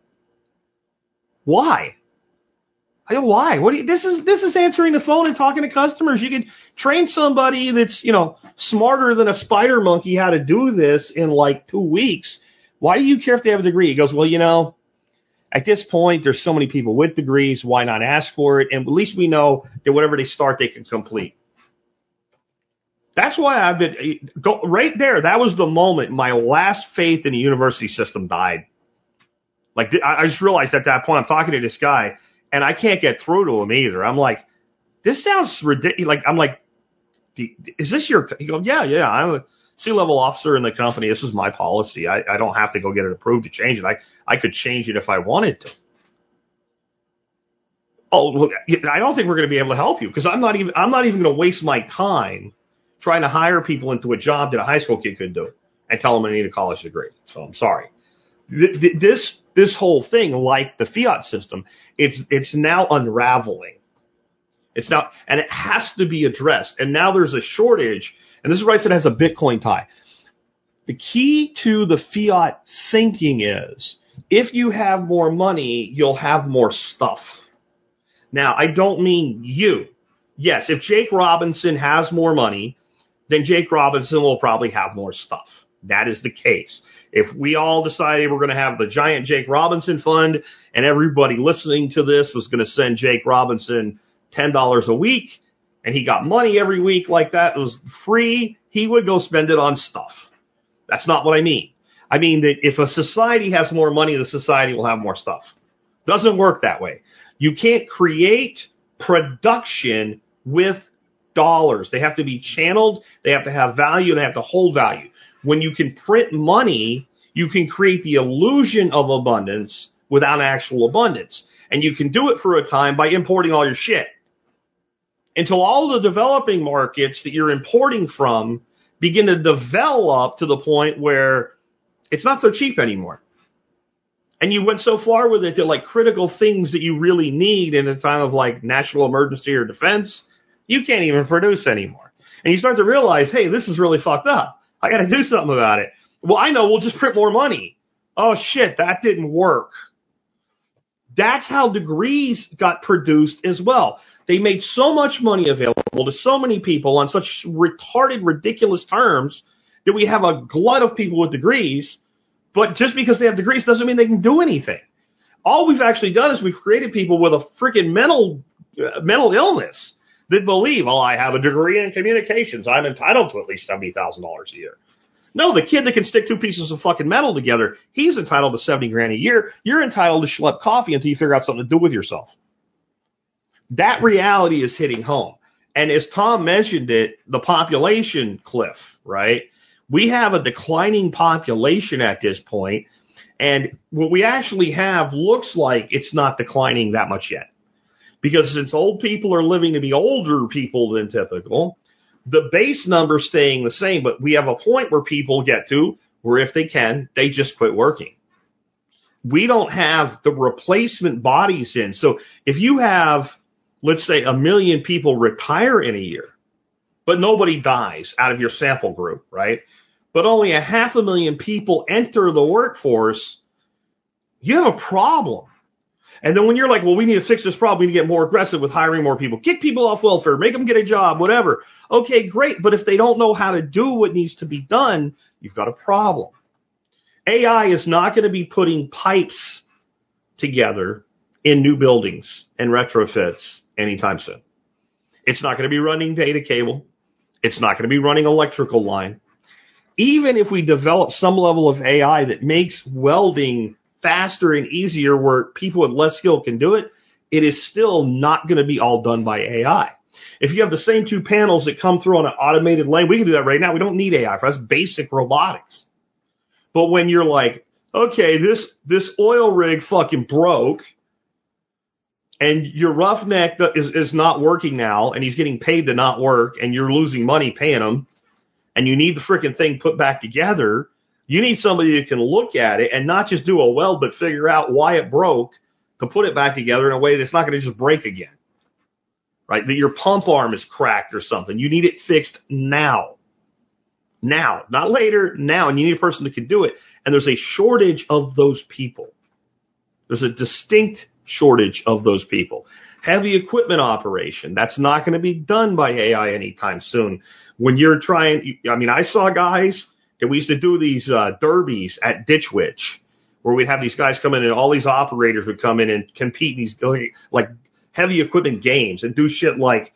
Why? I go, why? What do you, this is, this is answering the phone and talking to customers. You could train somebody that's, you know, smarter than a spider monkey how to do this in like two weeks. Why do you care if they have a degree? He goes, well, you know, at this point, there's so many people with degrees. Why not ask for it? And at least we know that whatever they start, they can complete. That's why I've been, go, right there, that was the moment my last faith in the university system died. Like, I just realized at that point, I'm talking to this guy, and I can't get through to him either. I'm like, this sounds ridiculous. Like, I'm like, is this your, he goes, yeah, yeah, I'm a C-level officer in the company. This is my policy. I, I don't have to go get it approved to change it. I, I could change it if I wanted to. Oh, look, I don't think we're going to be able to help you because I'm not even, I'm not even going to waste my time trying to hire people into a job that a high school kid could do and tell them I need a college degree. So I'm sorry. This, this whole thing, like the fiat system, it's, it's now unraveling. It's now, and it has to be addressed. And now there's a shortage. And this is where I said it has a Bitcoin tie. The key to the fiat thinking is if you have more money, you'll have more stuff. Now, I don't mean you. Yes, if Jake Robinson has more money, then Jake Robinson will probably have more stuff. That is the case. If we all decided we're going to have the giant Jake Robinson fund and everybody listening to this was going to send Jake Robinson ten dollars a week and he got money every week like that, it was free, he would go spend it on stuff. That's not what I mean. I mean that if a society has more money, the society will have more stuff. Doesn't work that way. You can't create production with dollars. They have to be channeled, they have to have value, and they have to hold value. When you can print money, you can create the illusion of abundance without actual abundance. And you can do it for a time by importing all your shit. Until all the developing markets that you're importing from begin to develop to the point where it's not so cheap anymore. And you went so far with it that like critical things that you really need in a time of like national emergency or defense, you can't even produce anymore. And you start to realize, hey, this is really fucked up. I got to do something about it. Well, I know, we'll just print more money. Oh, shit, that didn't work. That's how degrees got produced as well. They made so much money available to so many people on such retarded, ridiculous terms that we have a glut of people with degrees. But just because they have degrees doesn't mean they can do anything. All we've actually done is we've created people with a freaking mental uh, mental illness that believe, oh, I have a degree in communications. I'm entitled to at least seventy thousand dollars a year. No, the kid that can stick two pieces of fucking metal together, he's entitled to seventy grand a year. You're entitled to schlep coffee until you figure out something to do with yourself. That reality is hitting home. And as Tom mentioned it, the population cliff, right? We have a declining population at this point, and what we actually have looks like it's not declining that much yet. Because since old people are living to be older people than typical, the base number's staying the same, but we have a point where people get to where if they can, they just quit working. We don't have the replacement bodies in. So if you have, let's say, a million people retire in a year, but nobody dies out of your sample group, right? But only a half a million people enter the workforce, you have a problem. And then when you're like, well, we need to fix this problem, we need to get more aggressive with hiring more people, kick people off welfare, make them get a job, whatever. Okay, great. But if they don't know how to do what needs to be done, you've got a problem. A I is not going to be putting pipes together in new buildings and retrofits anytime soon. It's not going to be running data cable. It's not going to be running electrical line. Even if we develop some level of A I that makes welding faster and easier where people with less skill can do it, it is still not going to be all done by A I. If you have the same two panels that come through on an automated line, we can do that right now. We don't need A I for that's basic robotics. But when you're like, okay, this, this oil rig fucking broke and your roughneck is, is not working now and he's getting paid to not work and you're losing money paying him and you need the freaking thing put back together, you need somebody that can look at it and not just do a weld, but figure out why it broke to put it back together in a way that's not going to just break again, right? That your pump arm is cracked or something. You need it fixed now. Now, not later, now, and you need a person that can do it. And there's a shortage of those people. There's a distinct shortage of those people. Heavy equipment operation, that's not going to be done by A I anytime soon. When you're trying, I mean, I saw guys that we used to do these uh, derbies at Ditch Witch, where we'd have these guys come in and all these operators would come in and compete in these like heavy equipment games and do shit like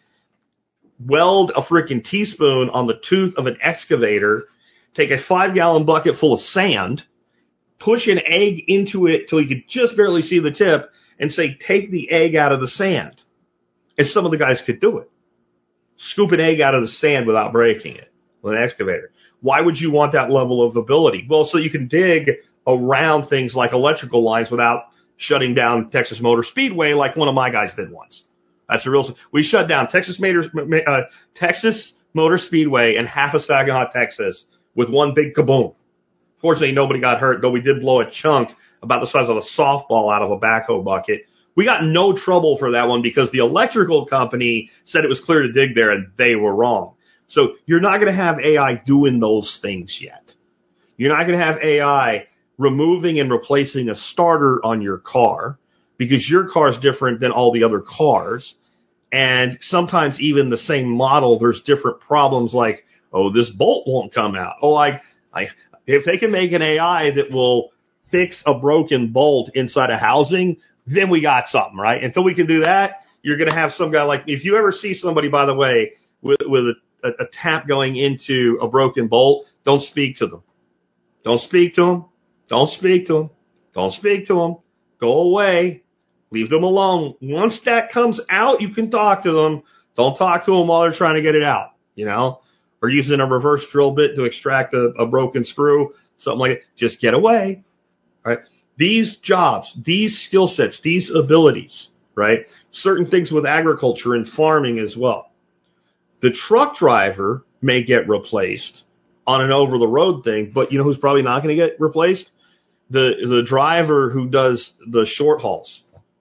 weld a freaking teaspoon on the tooth of an excavator, take a five gallon bucket full of sand, push an egg into it till you could just barely see the tip and say, take the egg out of the sand. And some of the guys could do it. Scoop an egg out of the sand without breaking it with an excavator. Why would you want that level of ability? Well, so you can dig around things like electrical lines without shutting down Texas Motor Speedway like one of my guys did once. That's a real. We shut down Texas Motor, uh, Texas Motor Speedway in half of Saginaw, Texas, with one big kaboom. Fortunately, nobody got hurt, though we did blow a chunk about the size of a softball out of a backhoe bucket. We got no trouble for that one because the electrical company said it was clear to dig there, and they were wrong. So you're not going to have A I doing those things yet. You're not going to have A I removing and replacing a starter on your car because your car is different than all the other cars. And sometimes even the same model, there's different problems like, oh, this bolt won't come out. Oh, I, I, if they can make an A I that will fix a broken bolt inside a housing, then we got something, right? Until we can do that, you're going to have some guy like, if you ever see somebody, by the way, with, with a, a, a tap going into a broken bolt, don't speak to them. Don't speak to them. Don't speak to them. Don't speak to them. Go away. Leave them alone. Once that comes out, you can talk to them. Don't talk to them while they're trying to get it out, you know, or using a reverse drill bit to extract a, a broken screw, something like that. Just get away, right? These jobs, these skill sets, these abilities, right? Certain things with agriculture and farming as well. The truck driver may get replaced on an over-the-road thing, but you know who's probably not going to get replaced? The the driver who does the short hauls.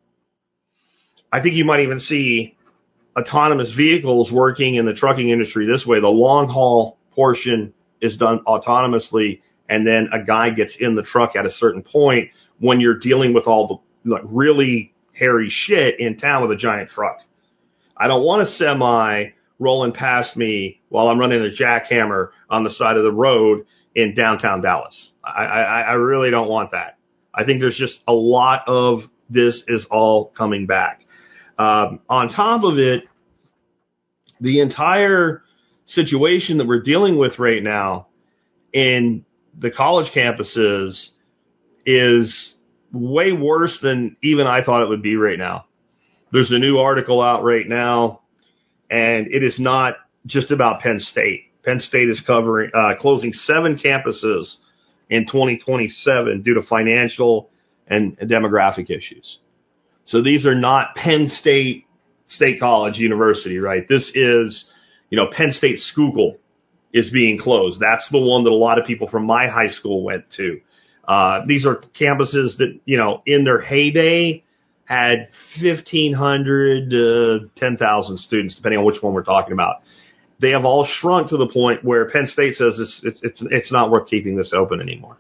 I think you might even see autonomous vehicles working in the trucking industry this way. The long haul portion is done autonomously, and then a guy gets in the truck at a certain point when you're dealing with all like really hairy shit in town with a giant truck. I don't want a semi rolling past me while I'm running a jackhammer on the side of the road in downtown Dallas. I, I, I really don't want that. I think there's just a lot of this is all coming back. Um, on top of it, the entire situation that we're dealing with right now in the college campuses is way worse than even I thought it would be right now. There's a new article out right now, and it is not just about Penn State. Penn State is covering uh, closing seven campuses in twenty twenty-seven due to financial and demographic issues. So these are not Penn State State College University, right? This is, you know, Penn State Schuylkill is being closed. That's the one that a lot of people from my high school went to. Uh, these are campuses that, you know, in their heyday had fifteen hundred to ten thousand students, depending on which one we're talking about. They have all shrunk to the point where Penn State says it's it's it's, it's not worth keeping this open anymore.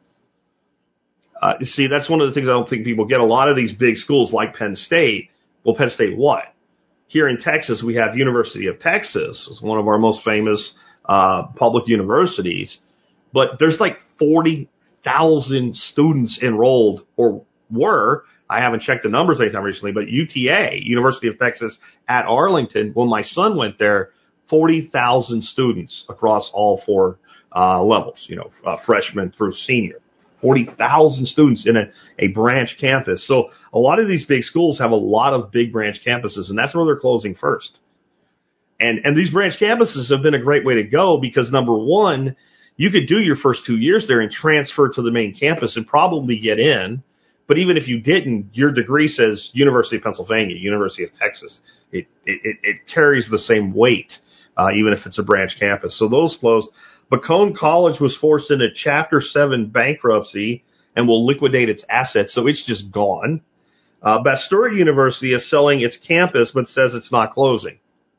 Uh, you see, that's one of the things I don't think people get. A lot of these big schools like Penn State, well, Penn State what? Here in Texas, we have University of Texas. It's one of our most famous uh, public universities. But there's like forty thousand students enrolled, or were. I haven't checked the numbers anytime recently, but U T A, University of Texas at Arlington, when my son went there, forty thousand students across all four uh, levels, you know, uh, freshman through senior. forty thousand students in a, a branch campus. So a lot of these big schools have a lot of big branch campuses, and that's where they're closing first. And and these branch campuses have been a great way to go because, number one, you could do your first two years there and transfer to the main campus and probably get in. But even if you didn't, your degree says University of Pennsylvania, University of Texas. It it, it carries the same weight, uh, even if it's a branch campus. So those closed. Bacone College was forced into Chapter seven bankruptcy and will liquidate its assets, so it's just gone. Uh, Bastyr University is selling its campus but says it's not closing.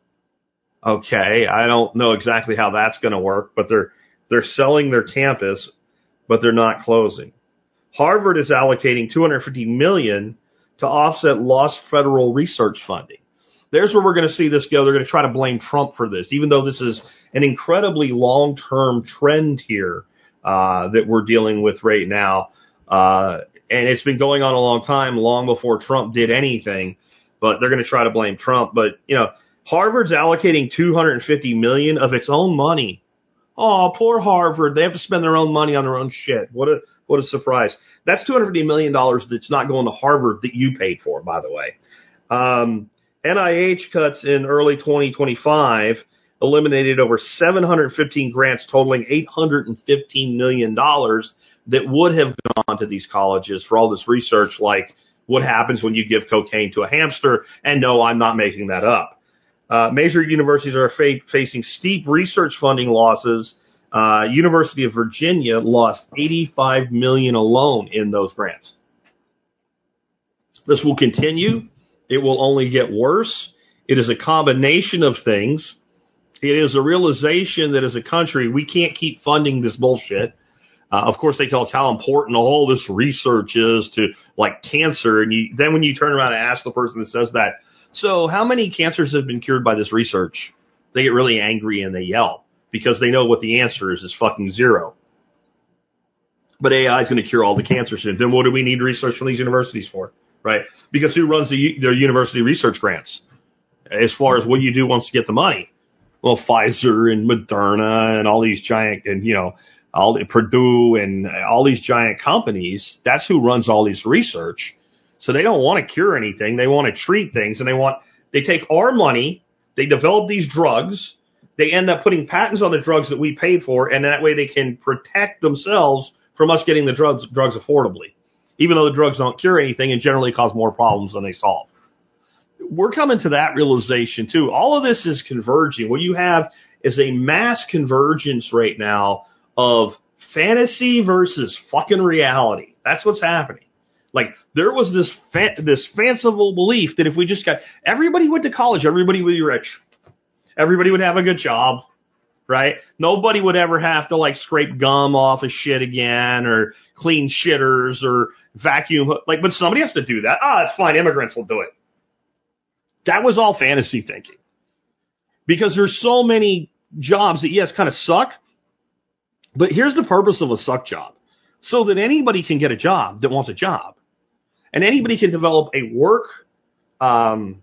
Okay, I don't know exactly how that's going to work, but they're they're selling their campus, but they're not closing. Harvard is allocating two hundred fifty million dollars to offset lost federal research funding. There's where we're going to see this go. They're going to try to blame Trump for this, even though this is an incredibly long-term trend here uh, that we're dealing with right now. Uh, and it's been going on a long time, long before Trump did anything. But they're going to try to blame Trump. But, you know, Harvard's allocating two hundred fifty million dollars of its own money. Oh, poor Harvard. They have to spend their own money on their own shit. What a what a surprise. That's two hundred fifty million dollars that's not going to Harvard that you paid for, by the way. Um, N I H cuts in early twenty twenty-five eliminated over seven hundred fifteen grants totaling eight hundred fifteen million dollars that would have gone to these colleges for all this research, like what happens when you give cocaine to a hamster. And no, I'm not making that up. Uh, major universities are fa- facing steep research funding losses. Uh, University of Virginia lost eighty-five million dollars alone in those grants. This will continue. It will only get worse. It is a combination of things. It is a realization that as a country, we can't keep funding this bullshit. Uh, of course, they tell us how important all this research is to, like, cancer. And you, then when you turn around and ask the person that says that, so how many cancers have been cured by this research? They get really angry and they yell because they know what the answer is, is fucking zero. But A I is going to cure all the cancers. Then what do we need research from these universities for? Right? Because who runs the, their university research grants? As far as what you do once you get the money. Well, Pfizer and Moderna and all these giant, and, you know, all the, Purdue and all these giant companies, that's who runs all this research. So they don't want to cure anything. They want to treat things, and they want, they take our money, they develop these drugs, they end up putting patents on the drugs that we paid for, and that way they can protect themselves from us getting the drugs, drugs affordably. Even though the drugs don't cure anything and generally cause more problems than they solve. We're coming to that realization, too. All of this is converging. What you have is a mass convergence right now of fantasy versus fucking reality. That's what's happening. Like, there was this fa- this fanciful belief that if we just got, everybody went to college, everybody would be rich. Everybody would have a good job. right? Nobody would ever have to like scrape gum off of shit again or clean shitters or vacuum. Like, but somebody has to do that. Ah, it's fine. Immigrants will do it. That was all fantasy thinking. Because there's so many jobs that, yes, kind of suck. But here's the purpose of a suck job. So that anybody can get a job that wants a job. And anybody can develop a work, um,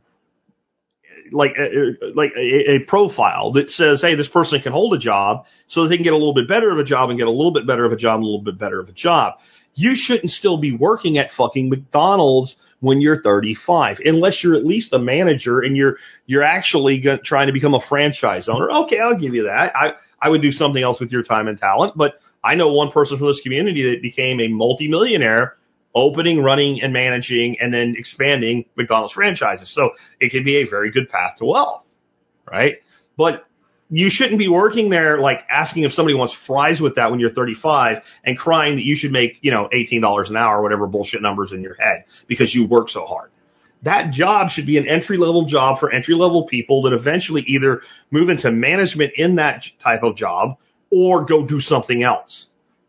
like, a, like a, a profile that says, hey, this person can hold a job so that they can get a little bit better of a job and get a little bit better of a job and a little bit better of a job. You shouldn't still be working at fucking McDonald's when you're thirty-five, unless you're at least a manager and you're, you're actually go- trying to become a franchise owner. Okay, I'll give you that. I, I would do something else with your time and talent, but I know one person from this community that became a multimillionaire opening, running, and managing, and then expanding McDonald's franchises. So it could be a very good path to wealth, right? But you shouldn't be working there like asking if somebody wants fries with that when you're thirty-five and crying that you should make, you know, eighteen dollars an hour or whatever bullshit numbers in your head because you work so hard. That job should be an entry-level job for entry-level people that eventually either move into management in that type of job or go do something else.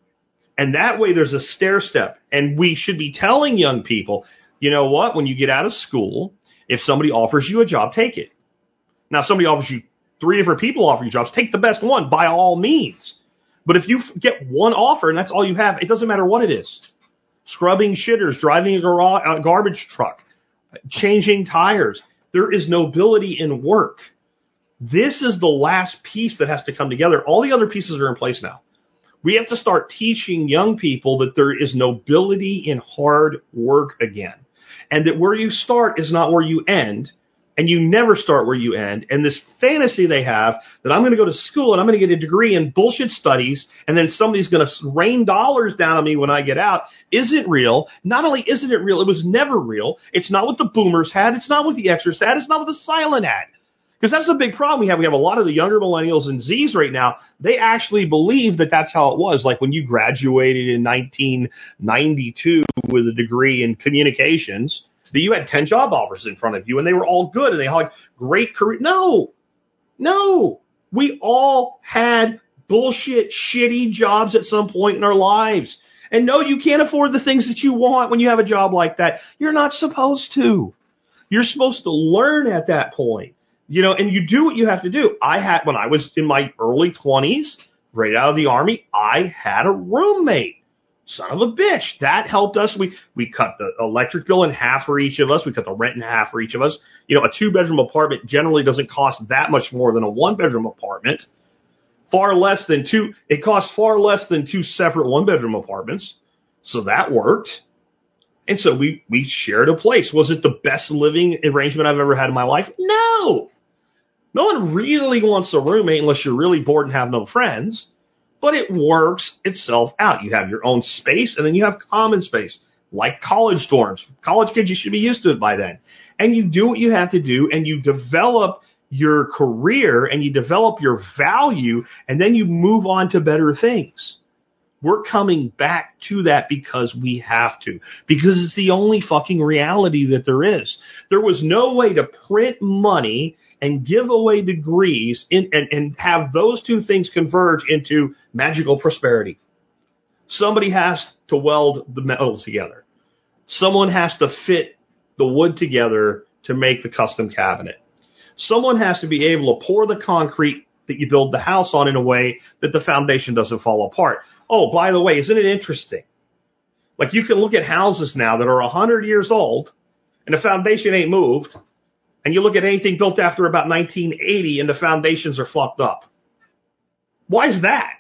And that way there's a stair step. And we should be telling young people, you know what, when you get out of school, if somebody offers you a job, take it. Now, if somebody offers you, three different people offer you jobs, take the best one by all means. But if you get one offer and that's all you have, it doesn't matter what it is. Scrubbing shitters, driving a, gar- a garbage truck, changing tires. There is nobility in work. This is the last piece that has to come together. All the other pieces are in place now. We have to start teaching young people that there is nobility in hard work again. And that where you start is not where you end. And you never start where you end. And this fantasy they have that I'm going to go to school and I'm going to get a degree in bullshit studies and then somebody's going to rain dollars down on me when I get out isn't real. Not only isn't it real, it was never real. It's not what the boomers had. It's not what the Xers had. It's not what the silent had. Because that's the big problem we have. We have a lot of the younger millennials and Zs right now. They actually believe that that's how it was. Like when you graduated in nineteen ninety-two with a degree in communications, that you had ten job offers in front of you and they were all good and they had great career. No, no, we all had bullshit, shitty jobs at some point in our lives. And no, you can't afford the things that you want when you have a job like that. You're not supposed to. You're supposed to learn at that point. You know, and you do what you have to do. I had, when I was in my early twenties, right out of the Army, I had a roommate. Son of a bitch. That helped us. We, we cut the electric bill in half for each of us. We cut the rent in half for each of us. You know, a two bedroom apartment generally doesn't cost that much more than a one bedroom apartment. Far less than two, it costs far less than two separate one bedroom apartments. So that worked. And so we, we shared a place. Was it the best living arrangement I've ever had in my life? No. No one really wants a roommate unless you're really bored and have no friends. But it works itself out. You have your own space, and then you have common space, like college dorms. College kids, you should be used to it by then. And you do what you have to do, and you develop your career, and you develop your value, and then you move on to better things. We're coming back to that because we have to. Because it's the only fucking reality that there is. There was no way to print money and give away degrees in, and, and have those two things converge into magical prosperity. Somebody has to weld the metals together. Someone has to fit the wood together to make the custom cabinet. Someone has to be able to pour the concrete that you build the house on in a way that the foundation doesn't fall apart. Oh, by the way, isn't it interesting? Like you can look at houses now that are one hundred years old and the foundation ain't moved. And you look at anything built after about nineteen eighty and the foundations are fucked up. Why is that?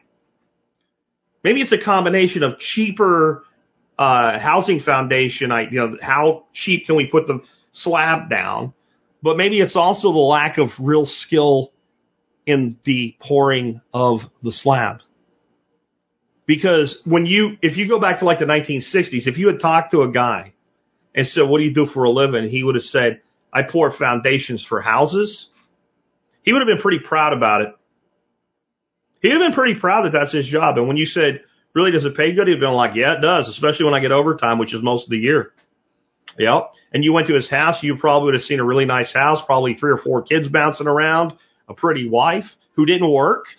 Maybe it's a combination of cheaper uh, housing foundation. I, you know, how cheap can we put the slab down? But maybe it's also the lack of real skill in the pouring of the slab. Because when you, if you go back to like the nineteen sixties, if you had talked to a guy and said, what do you do for a living? He would have said, I pour foundations for houses. He would have been pretty proud about it. He would have been pretty proud that that's his job. And when you said, really, does it pay good? He'd been like, yeah, it does, especially when I get overtime, which is most of the year. Yeah. And you went to his house, you probably would have seen a really nice house, probably three or four kids bouncing around, a pretty wife who didn't work.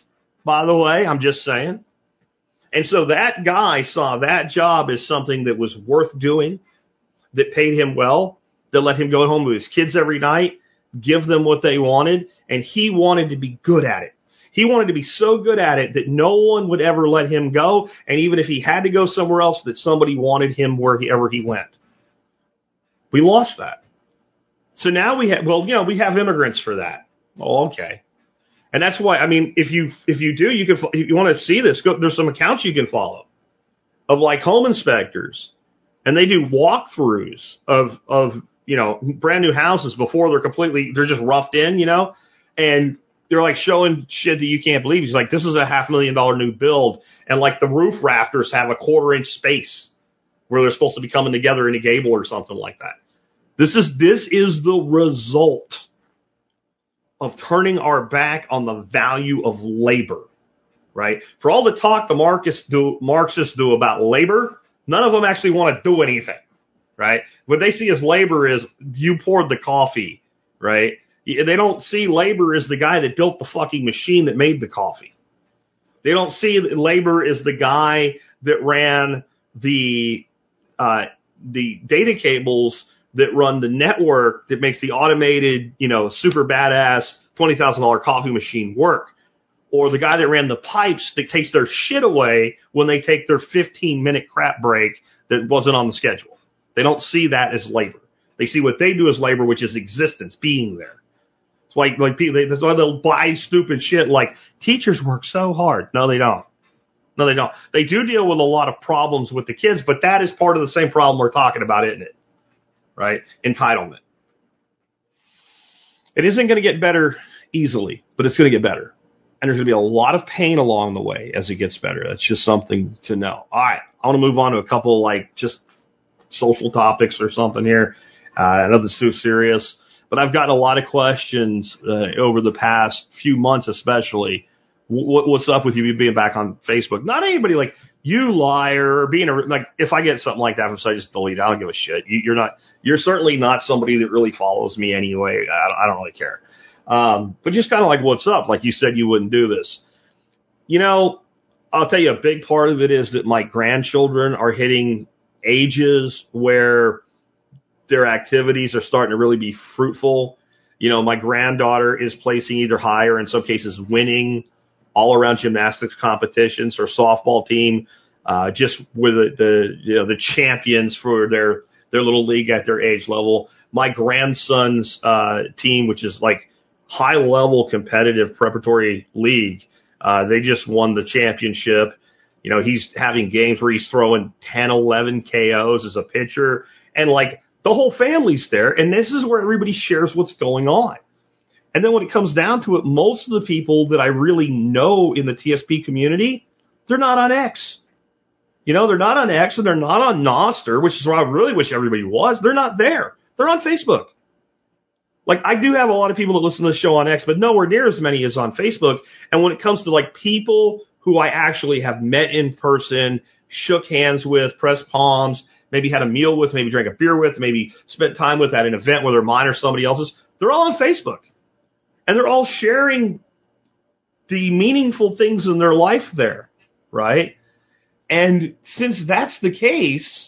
by the way. I'm just saying. And so that guy saw that job as something that was worth doing, that paid him well, that let him go home with his kids every night, give them what they wanted, and he wanted to be good at it. He wanted to be so good at it that no one would ever let him go, and even if he had to go somewhere else, that somebody wanted him wherever he went. We lost that. So now we have, well, you know, we have immigrants for that. Oh, okay. And that's why, I mean, if you if you do, you can, if you want to see this, go, there's some accounts you can follow of like home inspectors, and they do walkthroughs of of you know brand new houses before they're completely, they're just roughed in, you know, and they're like showing shit that you can't believe. He's like, this is a half million dollar new build, and like the roof rafters have a quarter inch space where they're supposed to be coming together in a gable or something like that. This is this is the result of turning our back on the value of labor, right? For all the talk the Marxists do, Marxists do about labor, none of them actually want to do anything, right? What they see as labor is you poured the coffee, right? They don't see labor as the guy that built the fucking machine that made the coffee. They don't see labor as the guy that ran the uh, the data cables that run the network that makes the automated, you know, super badass twenty thousand dollars coffee machine work. Or the guy that ran the pipes that takes their shit away when they take their fifteen minute crap break that wasn't on the schedule. They don't see that as labor. They see what they do as labor, which is existence, being there. It's like, like people, they, that's why they'll buy stupid shit like teachers work so hard. No, they don't. No, they don't. They do deal with a lot of problems with the kids, but that is part of the same problem we're talking about, isn't it? Right? Entitlement. It isn't going to get better easily, but it's going to get better. And there's going to be a lot of pain along the way as it gets better. That's just something to know. All right. I want to move on to a couple like just social topics or something here. Uh, I know this is too serious, but I've gotten a lot of questions uh, over the past few months, especially. W- what's up with you being back on Facebook? Not anybody like you liar or being a, like, if I get something like that from somebody, I just delete it. I don't give a shit. You, you're not, you're certainly not somebody that really follows me anyway. I, I don't really care. Um, but just kind of like, what's up? Like you said, you wouldn't do this. You know, I'll tell you a big part of it is that my grandchildren are hitting ages where their activities are starting to really be fruitful. You know, my granddaughter is placing either higher, in some cases winning all around gymnastics competitions. Her softball team, uh, just with the, the, you know, the champions for their, their little league at their age level. My grandson's, uh, team, which is like high level competitive preparatory league, uh, they just won the championship. You know, he's having games where he's throwing ten, eleven K Os as a pitcher, and like the whole family's there. And this is where everybody shares what's going on. And then when it comes down to it, most of the people that I really know in the T S P community, they're not on X. You know, they're not on X and they're not on Nostr, which is where I really wish everybody was. They're not there. They're on Facebook. Like, I do have a lot of people that listen to the show on X, but nowhere near as many as on Facebook. And when it comes to like people who I actually have met in person, shook hands with, pressed palms, maybe had a meal with, maybe drank a beer with, maybe spent time with at an event, whether mine or somebody else's, they're all on Facebook. And they're all sharing the meaningful things in their life there, right? And since that's the case,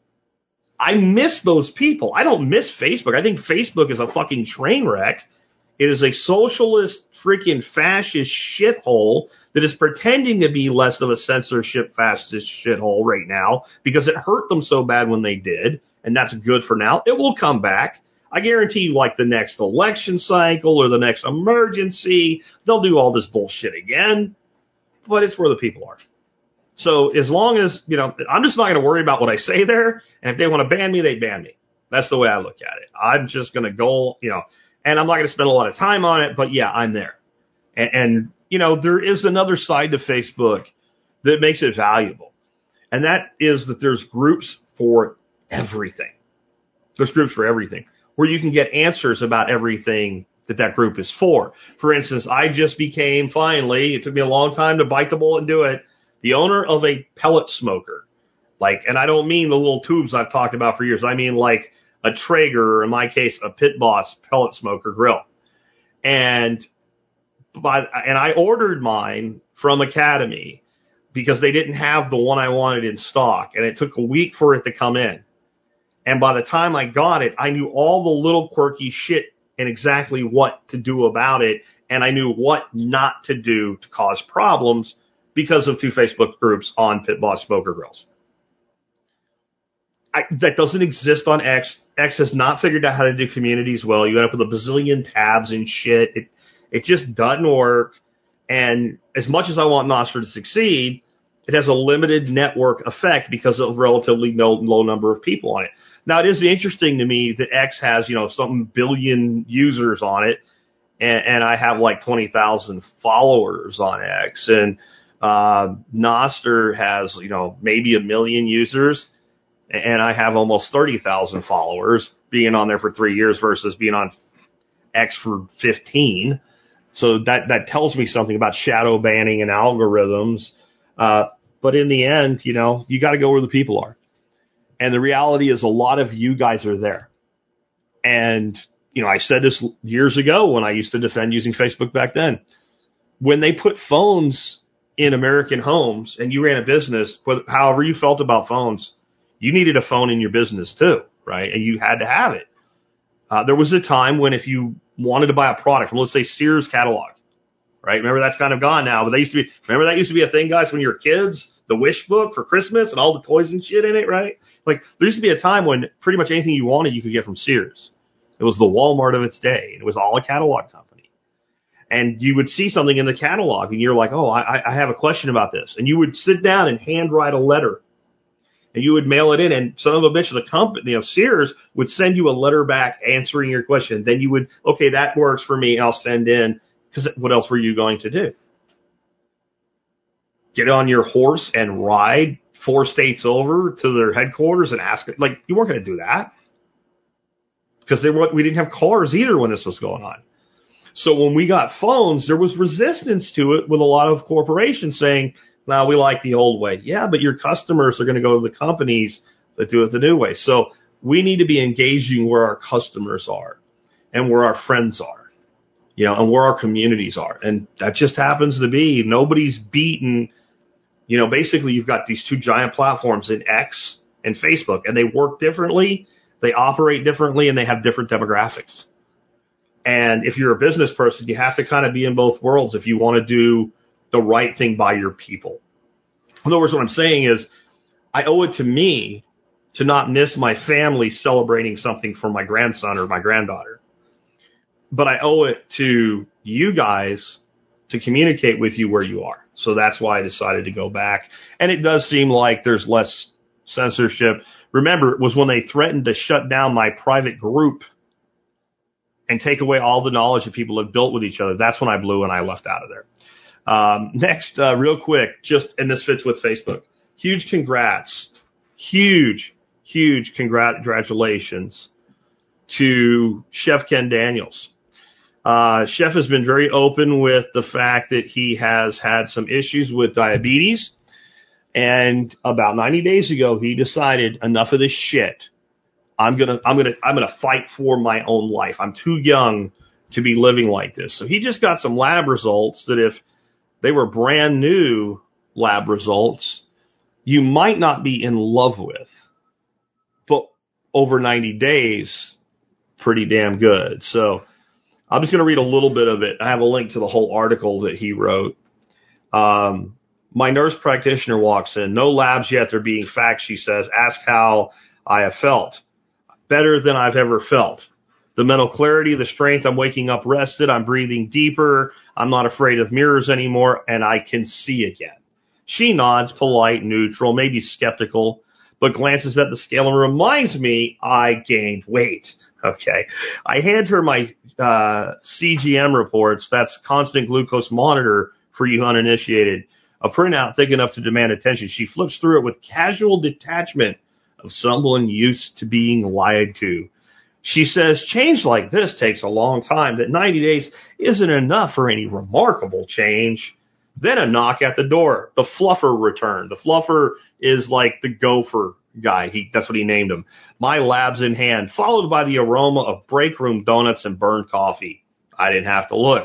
I miss those people. I don't miss Facebook. I think Facebook is a fucking train wreck. It is a socialist, freaking fascist shithole that is pretending to be less of a censorship fascist shithole right now because it hurt them so bad when they did, and that's good for now. It will come back. I guarantee you, like the next election cycle or the next emergency, they'll do all this bullshit again, but it's where the people are. So as long as, you know, I'm just not going to worry about what I say there, and if they want to ban me, they ban me. That's the way I look at it. I'm just going to go, you know, and I'm not going to spend a lot of time on it, but yeah, I'm there. And, and, you know, there is another side to Facebook that makes it valuable, and that is that there's groups for everything. There's groups for everything, where you can get answers about everything that that group is for. For instance, I just became, finally, it took me a long time to bite the bullet and do it, the owner of a pellet smoker. Like, and I don't mean the little tubes I've talked about for years. I mean like a Traeger, or in my case, a Pit Boss pellet smoker grill. And by, and I ordered mine from Academy because they didn't have the one I wanted in stock, and it took a week for it to come in. And by the time I got it, I knew all the little quirky shit and exactly what to do about it, and I knew what not to do to cause problems because of two Facebook groups on Pit Boss Smoker Grills. I, that doesn't exist on X. X has not figured out how to do communities well. You end up with a bazillion tabs and shit. It, it just doesn't work. And as much as I want Nostr to succeed, it has a limited network effect because of relatively no, low number of people on it. Now, it is interesting to me that X has, you know, some billion users on it, and, and I have like twenty thousand followers on X. And uh, Nostr has, you know, maybe a million users, and I have almost thirty thousand followers, being on there for three years versus being on X for fifteen. So that, that tells me something about shadow banning and algorithms. Uh, but in the end, you know, you got to go where the people are. And the reality is a lot of you guys are there. And, you know, I said this years ago when I used to defend using Facebook back then. When they put phones in American homes and you ran a business, however you felt about phones, you needed a phone in your business too, right? And you had to have it. Uh, there was a time when if you wanted to buy a product from, let's say, Sears catalog, right? Remember, that's kind of gone now, but they used to be, remember that used to be a thing, guys, when you were kids, the wish book for Christmas and all the toys and shit in it, right? Like, there used to be a time when pretty much anything you wanted you could get from Sears. It was the Walmart of its day. It was all a catalog company. And you would see something in the catalog and you're like, oh, I, I have a question about this. And you would sit down and handwrite a letter. And you would mail it in, and son of a bitch, the company, you know, Sears would send you a letter back answering your question. Then you would, okay, that works for me. I'll send in, because what else were you going to do? Get on your horse and ride four states over to their headquarters and ask, like, you weren't going to do that. Because they were, we didn't have cars either when this was going on. So when we got phones, there was resistance to it with a lot of corporations saying, now, we like the old way. Yeah, but your customers are going to go to the companies that do it the new way. So we need to be engaging where our customers are and where our friends are, you know, and where our communities are. And that just happens to be nobody's beaten, you know, basically you've got these two giant platforms in X and Facebook, and they work differently, they operate differently, and they have different demographics. And if you're a business person, you have to kind of be in both worlds if you want to do the right thing by your people. In other words, what I'm saying is I owe it to me to not miss my family celebrating something for my grandson or my granddaughter. But I owe it to you guys to communicate with you where you are. So that's why I decided to go back. And it does seem like there's less censorship. Remember, it was when they threatened to shut down my private group and take away all the knowledge that people have built with each other. That's when I blew and I left out of there. Um, next, uh, real quick, just, and this fits with Facebook. Huge congrats, huge, huge congratulations to Chef Ken Daniels. Uh, Chef has been very open with the fact that he has had some issues with diabetes. And about ninety days ago, he decided enough of this shit. I'm gonna, I'm gonna, I'm gonna fight for my own life. I'm too young to be living like this. So he just got some lab results that if they were brand new lab results, you might not be in love with, but over ninety days, pretty damn good. So I'm just going to read a little bit of it. I have a link to the whole article that he wrote. Um, my nurse practitioner walks in. No labs yet. They're being faxed, she says. Ask how I have felt. Better than I've ever felt. The mental clarity, the strength, I'm waking up rested, I'm breathing deeper, I'm not afraid of mirrors anymore, and I can see again. She nods, polite, neutral, maybe skeptical, but glances at the scale and reminds me I gained weight. Okay. I hand her my uh C G M reports, that's constant glucose monitor for you uninitiated, a printout thick enough to demand attention. She flips through it with casual detachment of someone used to being lied to. She says change like this takes a long time, that ninety days isn't enough for any remarkable change. Then a knock at the door. The fluffer returned. The fluffer is like the gopher guy. He, that's what he named him. My labs in hand, followed by the aroma of break room donuts and burned coffee. I didn't have to look.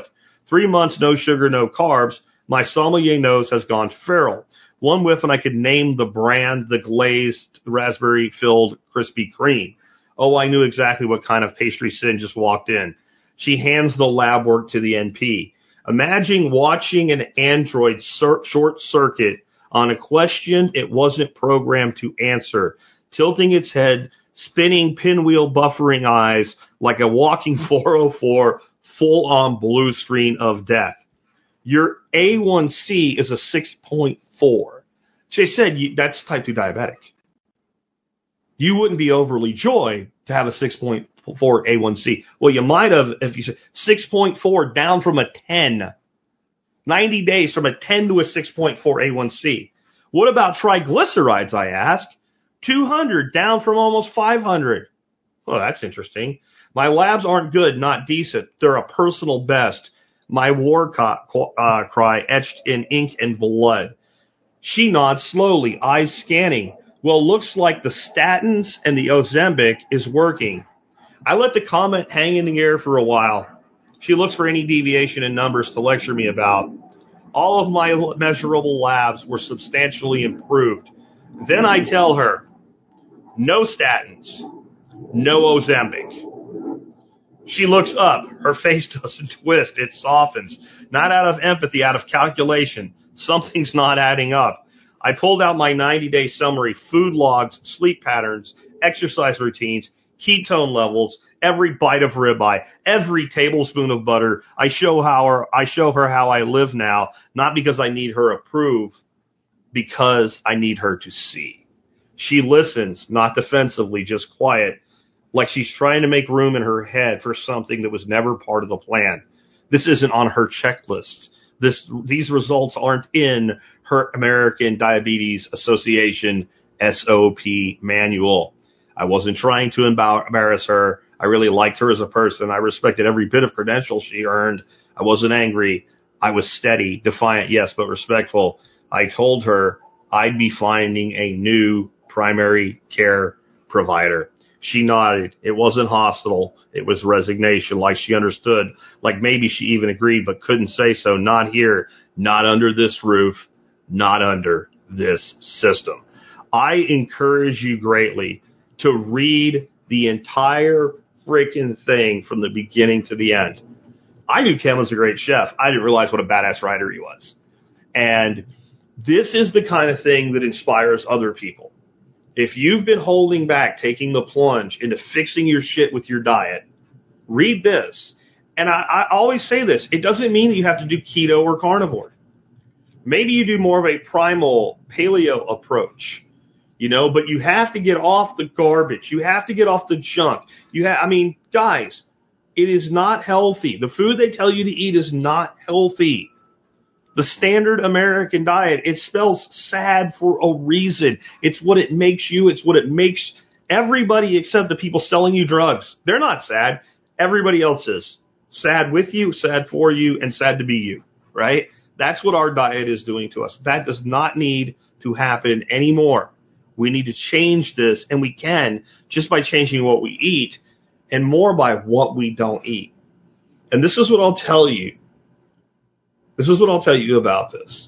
Three months, no sugar, no carbs. My sommelier nose has gone feral. One whiff and I could name the brand, the glazed raspberry-filled Krispy Kreme. Oh, I knew exactly what kind of pastry sin just walked in. She hands the lab work to the N P. Imagine watching an android sur- short circuit on a question it wasn't programmed to answer, tilting its head, spinning pinwheel buffering eyes like a walking four oh four full-on blue screen of death. Your A one C is a six point four. So they said you, that's type two diabetic. You wouldn't be overly joyed to have a six point four A one C. Well, you might have if you said six point four down from a ten. ninety days from a ten to a six point four A one C. What about triglycerides, I ask? two hundred down from almost five hundred. Oh, that's interesting. My labs aren't good, not decent. They're a personal best. My war co- uh, cry etched in ink and blood. She nods slowly, eyes scanning. Well, looks like the statins and the Ozempic is working. I let the comment hang in the air for a while. She looks for any deviation in numbers to lecture me about. All of my measurable labs were substantially improved. Then I tell her, no statins, no Ozempic. She looks up. Her face doesn't twist. It softens. Not out of empathy, out of calculation. Something's not adding up. I pulled out my ninety-day summary, food logs, sleep patterns, exercise routines, ketone levels, every bite of ribeye, every tablespoon of butter. I show how her, I show her how I live now, not because I need her approve, because I need her to see. She listens, not defensively, just quiet, like she's trying to make room in her head for something that was never part of the plan. This isn't on her checklist. This, these results aren't in her American Diabetes Association S O P manual. I wasn't trying to embarrass her. I really liked her as a person. I respected every bit of credential she earned. I wasn't angry. I was steady, defiant, yes, but respectful. I told her I'd be finding a new primary care provider. She nodded. It wasn't hostile. It was resignation, like she understood, like maybe she even agreed, but couldn't say so. Not here, not under this roof, not under this system. I encourage you greatly to read the entire freaking thing from the beginning to the end. I knew Ken was a great chef. I didn't realize what a badass writer he was. And this is the kind of thing that inspires other people. If you've been holding back, taking the plunge into fixing your shit with your diet, read this. And I, I always say this. It doesn't mean that you have to do keto or carnivore. Maybe you do more of a primal paleo approach, you know, but you have to get off the garbage. You have to get off the junk. You have, I mean, guys, it is not healthy. The food they tell you to eat is not healthy. The standard American diet, it spells sad for a reason. It's what it makes you. It's what it makes everybody except the people selling you drugs. They're not sad. Everybody else is. Sad with you, sad for you, and sad to be you, right? That's what our diet is doing to us. That does not need to happen anymore. We need to change this, and we can just by changing what we eat and more by what we don't eat. And this is what I'll tell you. This is what I'll tell you about this.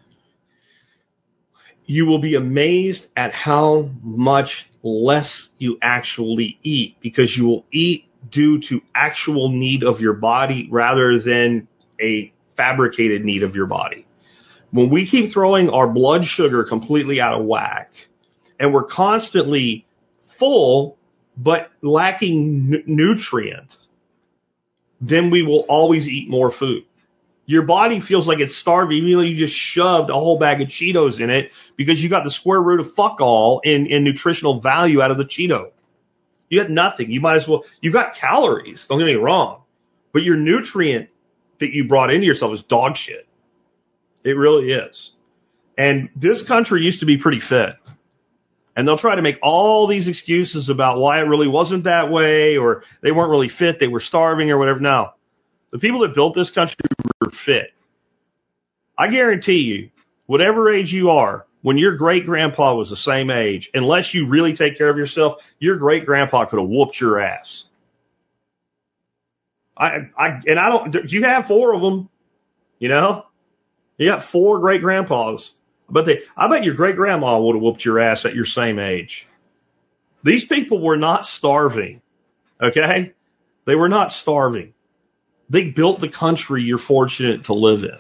You will be amazed at how much less you actually eat because you will eat due to actual need of your body rather than a fabricated need of your body. When we keep throwing our blood sugar completely out of whack and we're constantly full but lacking n- nutrient, then we will always eat more food. Your body feels like it's starving even though you just shoved a whole bag of Cheetos in it because you got the square root of fuck all in, in nutritional value out of the Cheeto. You got nothing. You might as well, you got calories, don't get me wrong, but your nutrient that you brought into yourself is dog shit. It really is. And this country used to be pretty fit. And they'll try to make all these excuses about why it really wasn't that way or they weren't really fit, they were starving or whatever. No. The people that built this country were fit. I guarantee you, whatever age you are, when your great-grandpa was the same age, unless you really take care of yourself, your great-grandpa could have whooped your ass. I, I, and I don't, you have four of them, you know? You got four great grandpas. But they, I bet your great grandma would have whooped your ass at your same age. These people were not starving. Okay? They were not starving. They built the country you're fortunate to live in.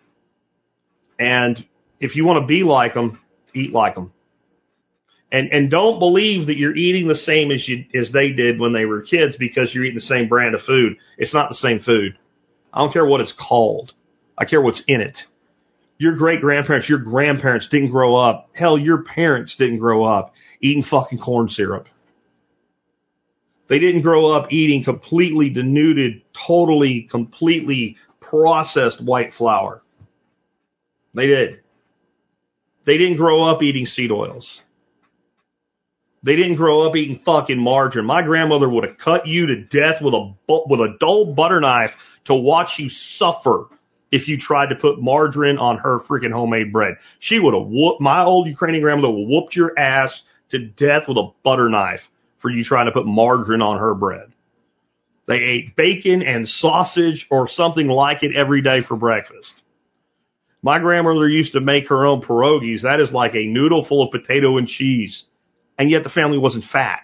And if you want to be like them, eat like them. And and don't believe that you're eating the same as you as they did when they were kids because you're eating the same brand of food. It's not the same food. I don't care what it's called. I care what's in it. Your great-grandparents, your grandparents didn't grow up. Hell, your parents didn't grow up eating fucking corn syrup. They didn't grow up eating completely denuded, totally, completely processed white flour. They did. They didn't grow up eating seed oils. They didn't grow up eating fucking margarine. My grandmother would have cut you to death with a with a dull butter knife to watch you suffer if you tried to put margarine on her freaking homemade bread. She would have whooped, my old Ukrainian grandmother would have whooped your ass to death with a butter knife for you trying to put margarine on her bread. They ate bacon and sausage or something like it every day for breakfast. My grandmother used to make her own pierogies. That is like a noodle full of potato and cheese. And yet the family wasn't fat.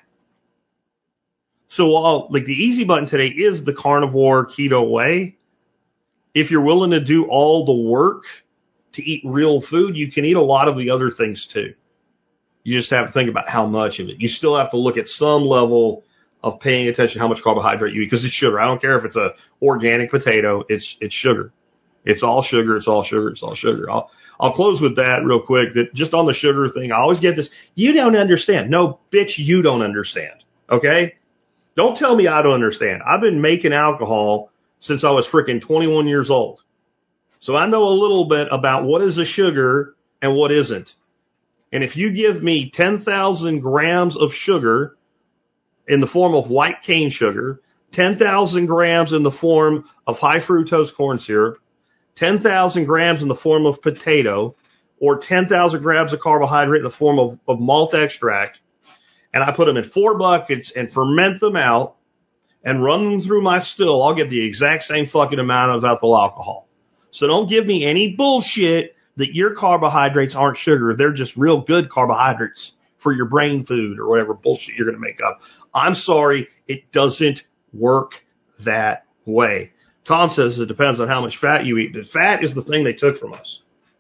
So while, like, the easy button today is the carnivore keto way, if you're willing to do all the work to eat real food, you can eat a lot of the other things too. You just have to think about how much of it. You still have to look at some level of paying attention to how much carbohydrate you eat because it's sugar. I don't care if it's a organic potato, it's it's sugar. It's all sugar, it's all sugar, it's all sugar. I'll I'll close with that real quick. That just on the sugar thing, I always get this, you don't understand. No, bitch, you don't understand. Okay? Don't tell me I don't understand. I've been making alcohol since I was freaking twenty-one years old. So I know a little bit about what is a sugar and what isn't. And if you give me ten thousand grams of sugar in the form of white cane sugar, ten thousand grams in the form of high fructose corn syrup, ten thousand grams in the form of potato, or ten thousand grams of carbohydrate in the form of, of malt extract, and I put them in four buckets and ferment them out and run them through my still, I'll get the exact same fucking amount of ethyl alcohol. So don't give me any bullshit that your carbohydrates aren't sugar. They're just real good carbohydrates for your brain food or whatever bullshit you're going to make up. I'm sorry, it doesn't work that way. Tom says it depends on how much fat you eat. But fat is the thing they took from us.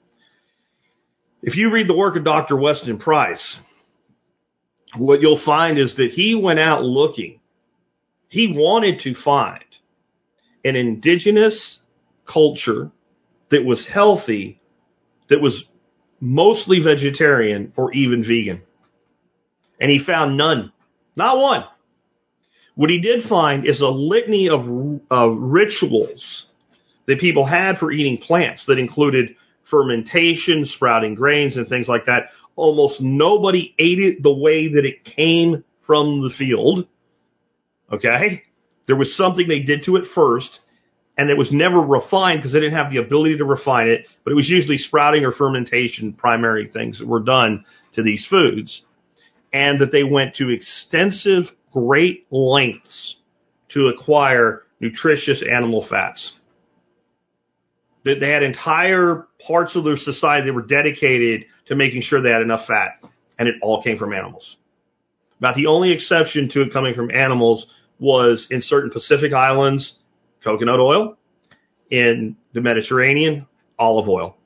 If you read the work of Doctor Weston Price, what you'll find is that he went out looking. He wanted to find an indigenous culture that was healthy, that was mostly vegetarian or even vegan. And he found none. Not one. What he did find is a litany of uh, rituals that people had for eating plants that included fermentation, sprouting grains, and things like that. Almost nobody ate it the way that it came from the field. Okay? There was something they did to it first, and it was never refined because they didn't have the ability to refine it, but it was usually sprouting or fermentation, primary things that were done to these foods. And that they went to extensive, great lengths to acquire nutritious animal fats. That they had entire parts of their society that were dedicated to making sure they had enough fat, and it all came from animals. About the only exception to it coming from animals was in certain Pacific islands, coconut oil, in the Mediterranean, olive oil.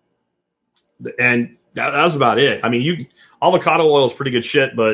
And that, that was about it. I mean, you avocado oil is pretty good shit, but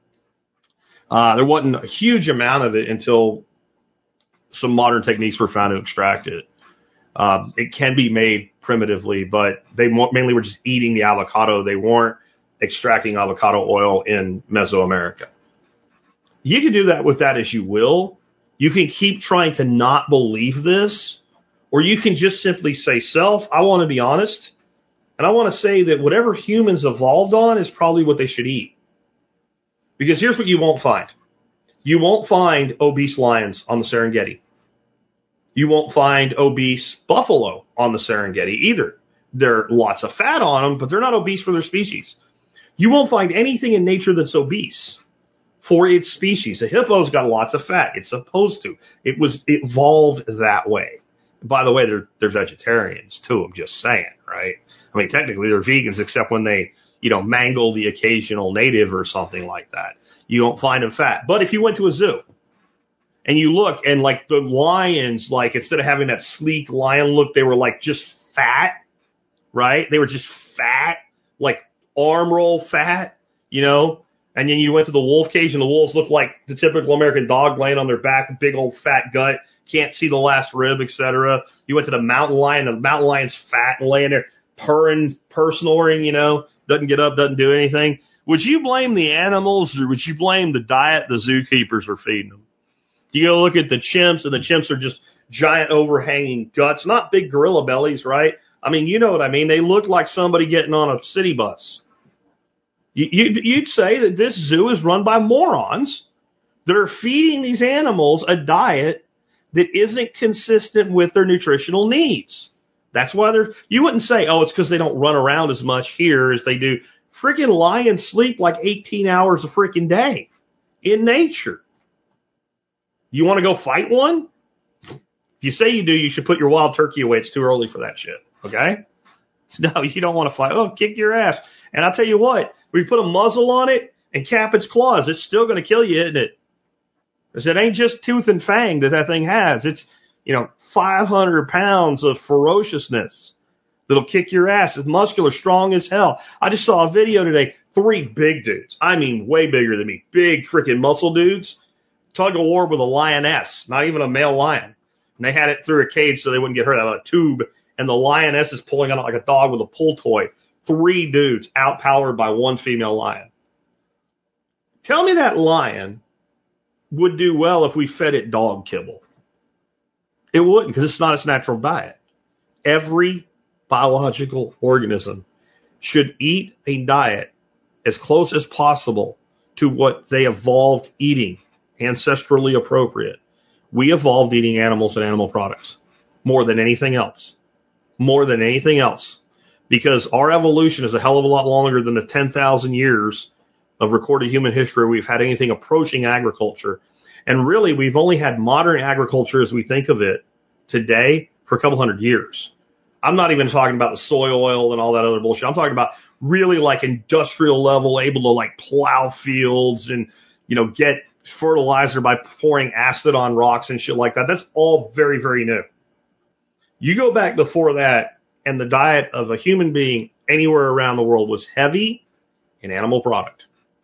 uh, there wasn't a huge amount of it until some modern techniques were found to extract it. Um, it can be made primitively, but they mainly were just eating the avocado. They weren't extracting avocado oil in Mesoamerica. You can do that with that as you will. You can keep trying to not believe this, or you can just simply say, self, I want to be honest, and I want to say that whatever humans evolved on is probably what they should eat. Because here's what you won't find. You won't find obese lions on the Serengeti. You won't find obese buffalo on the Serengeti either. There are lots of fat on them, but they're not obese for their species. You won't find anything in nature that's obese. for its species. A hippo's got lots of fat. It's supposed to. It was evolved that way. By the way, they're, they're vegetarians too. I'm just saying, right? I mean, technically they're vegans except when they, you know, mangle the occasional native or something like that. You don't find them fat. But if you went to a zoo and you look and like the lions, like instead of having that sleek lion look, they were like just fat, right? They were just fat, like arm roll fat, you know? And then you went to the wolf cage and the wolves looked like the typical American dog laying on their back, big old fat gut, can't see the last rib, et cetera. You went to the mountain lion, the mountain lion's fat and laying there purring, purr snoring, you know, doesn't get up, doesn't do anything. Would you blame the animals or would you blame the diet the zookeepers are feeding them? You go look at the chimps and the chimps are just giant overhanging guts, not big gorilla bellies, right? I mean, you know what I mean. They look like somebody getting on a city bus. You'd say that this zoo is run by morons that are feeding these animals a diet that isn't consistent with their nutritional needs. That's why they're, you wouldn't say, oh, it's because they don't run around as much here as they do. Freaking lions sleep like eighteen hours a freaking day in nature. You want to go fight one? If you say you do, you should put your wild turkey away. It's too early for that shit. Okay? No, you don't want to fight. Oh, kick your ass. And I'll tell you what, we put a muzzle on it and cap its claws. It's still going to kill you, isn't it? Because it ain't just tooth and fang that that thing has. It's, you know, five hundred pounds of ferociousness that'll kick your ass. It's muscular, strong as hell. I just saw a video today. Three big dudes. I mean, way bigger than me. Big freaking muscle dudes. Tug of war with a lioness. Not even a male lion. And they had it through a cage so they wouldn't get hurt out of a tube. And the lioness is pulling on it like a dog with a pull toy. Three dudes outpowered by one female lion. Tell me that lion would do well if we fed it dog kibble. It wouldn't, because it's not its natural diet. Every biological organism should eat a diet as close as possible to what they evolved eating, ancestrally appropriate. We evolved eating animals and animal products more than anything else. More than anything else. Because our evolution is a hell of a lot longer than the ten thousand years of recorded human history we've had anything approaching agriculture. And really, we've only had modern agriculture as we think of it today for a couple hundred years. I'm not even talking about the soy oil and all that other bullshit. I'm talking about really like industrial level, able to like plow fields and, you know, get fertilizer by pouring acid on rocks and shit like that. That's all very, very new. You go back before that, and the diet of a human being anywhere around the world was heavy in animal product.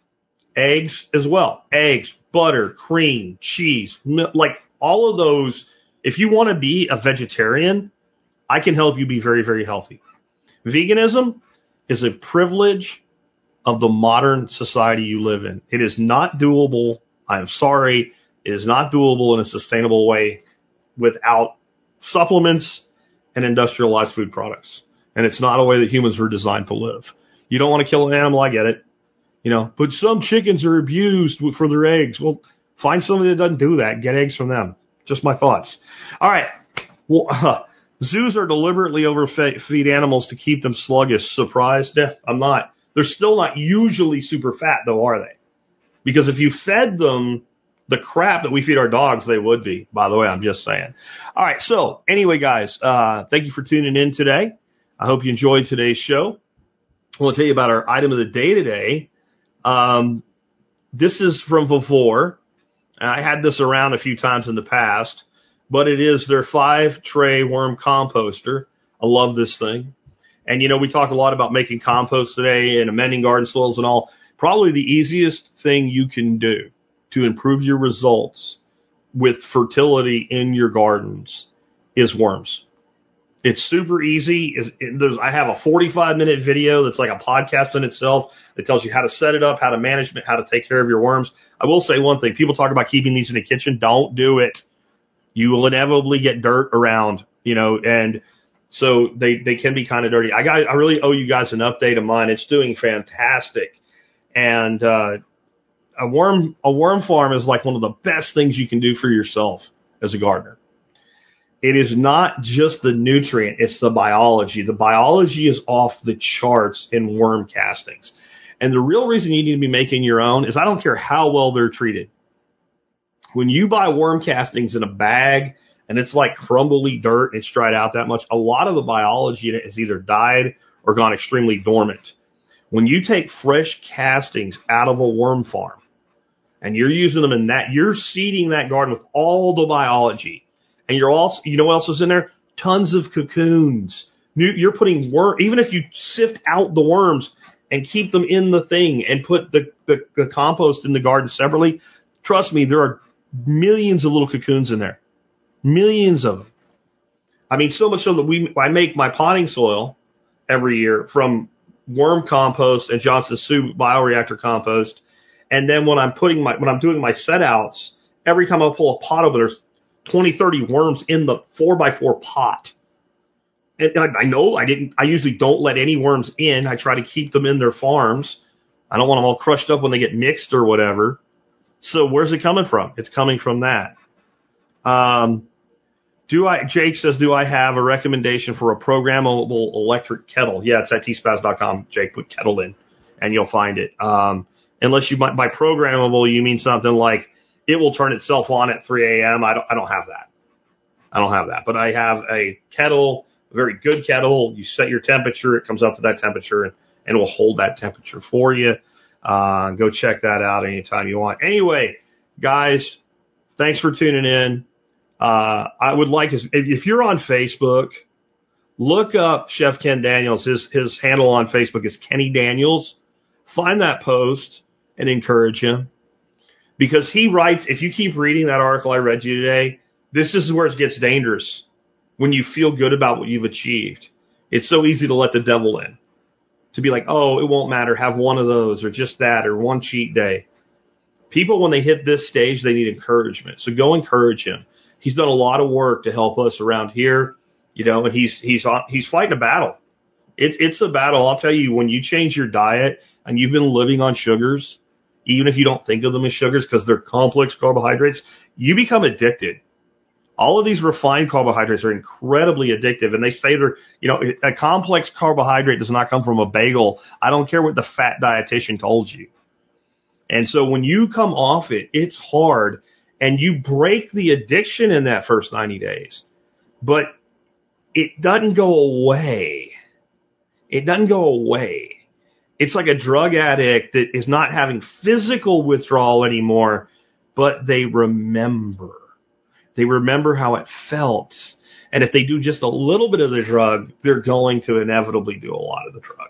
Eggs as well. Eggs, butter, cream, cheese, milk, like all of those. If you want to be a vegetarian, I can help you be very, very healthy. Veganism is a privilege of the modern society you live in. It is not doable. I am sorry. It is not doable in a sustainable way without supplements and industrialized food products. And it's not a way that humans were designed to live. You don't want to kill an animal, I get it. You know, but some chickens are abused for their eggs. Well, find somebody that doesn't do that. Get eggs from them. Just my thoughts. All right. Well, uh, zoos are deliberately overfeed animals to keep them sluggish. Surprised? Yeah, I'm not. They're still not usually super fat, though, are they? Because if you fed them the crap that we feed our dogs, they would be. By the way, I'm just saying. All right. So anyway, guys, uh, thank you for tuning in today. I hope you enjoyed today's show. I want to tell you about our item of the day today. Um, this is from Vavor. I had this around a few times in the past, but it is their five tray worm composter. I love this thing. And, you know, we talked a lot about making compost today and amending garden soils and all. Probably the easiest thing you can do to improve your results with fertility in your gardens is worms. It's super easy. It's, it, there's, I have a forty-five minute video that's like a podcast in itself that tells you how to set it up, how to manage it, how to take care of your worms. I will say one thing. People talk about keeping these in the kitchen. Don't do it. You will inevitably get dirt around, you know, and so they, they can be kind of dirty. I got, I really owe you guys an update of mine. It's doing fantastic. And, uh, a worm, a worm farm is like one of the best things you can do for yourself as a gardener. It is not just the nutrient, it's the biology. The biology is off the charts in worm castings. And the real reason you need to be making your own is I don't care how well they're treated. When you buy worm castings in a bag and it's like crumbly dirt and it's dried out that much, a lot of the biology in it has either died or gone extremely dormant. When you take fresh castings out of a worm farm and you're using them in that, you're seeding that garden with all the biology. And you're also, you know what else is in there? Tons of cocoons. You're putting worm, even if you sift out the worms and keep them in the thing and put the, the, the compost in the garden separately, trust me, there are millions of little cocoons in there. Millions of them. I mean, so much so that we, I make my potting soil every year from worm compost and Johnson Sioux bioreactor compost. And then when I'm putting my, when I'm doing my set outs, every time I pull a pot over, there's twenty, thirty worms in the four by four pot. And I, I know I didn't, I usually don't let any worms in. I try to keep them in their farms. I don't want them all crushed up when they get mixed or whatever. So where's it coming from? It's coming from that. Um, do I, Jake says, do I have a recommendation for a programmable electric kettle? Yeah, it's at t spaz dot com. Jake, put kettle in and you'll find it. Um, unless you, by programmable, you mean something like it will turn itself on at three a.m. I don't, I don't have that. I don't have that, but I have a kettle, a very good kettle. You set your temperature. It comes up to that temperature and, and it will hold that temperature for you. Uh, go check that out anytime you want. Anyway, guys, thanks for tuning in. Uh, I would like, if, if you're on Facebook, look up Chef Ken Daniels. His, his handle on Facebook is Kenny Daniels. Find that post and encourage him because he writes, if you keep reading that article I read you today, this is where it gets dangerous when you feel good about what you've achieved. It's so easy to let the devil in. To be like, oh, it won't matter, have one of those or just that or one cheat day. People, when they hit this stage, they need encouragement. So go encourage him. He's done a lot of work to help us around here, you know, and he's he's he's fighting a battle. It's it's a battle. I'll tell you, when you change your diet and you've been living on sugars, even if you don't think of them as sugars because they're complex carbohydrates, you become addicted. All of these refined carbohydrates are incredibly addictive, and they say they're, you know, a complex carbohydrate does not come from a bagel. I don't care what the fat dietitian told you. And so when you come off it, it's hard, and you break the addiction in that first ninety days. But it doesn't go away. It doesn't go away. It's like a drug addict that is not having physical withdrawal anymore, but they remember. They remember how it felt. And if they do just a little bit of the drug, they're going to inevitably do a lot of the drug.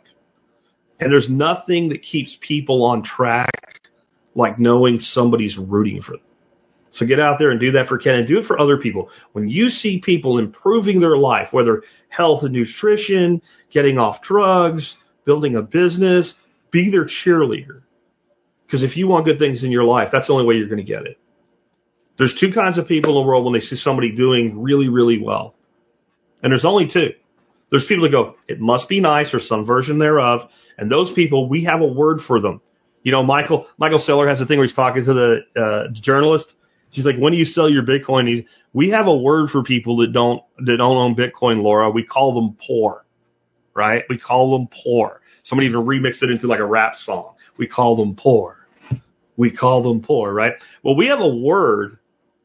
And there's nothing that keeps people on track like knowing somebody's rooting for them. So get out there and do that for Ken and do it for other people. When you see people improving their life, whether health and nutrition, getting off drugs, building a business, be their cheerleader. Because if you want good things in your life, that's the only way you're going to get it. There's two kinds of people in the world when they see somebody doing really, really well. And there's only two. There's people that go, it must be nice or some version thereof. And those people, we have a word for them. You know, Michael, Michael Saylor has a thing where he's talking to the uh, journalist. She's like, when do you sell your Bitcoin? He's, we have a word for people that don't, that don't own Bitcoin, Laura. We call them poor, right? We call them poor. Somebody even remixed it into like a rap song. We call them poor. We call them poor, right? Well, we have a word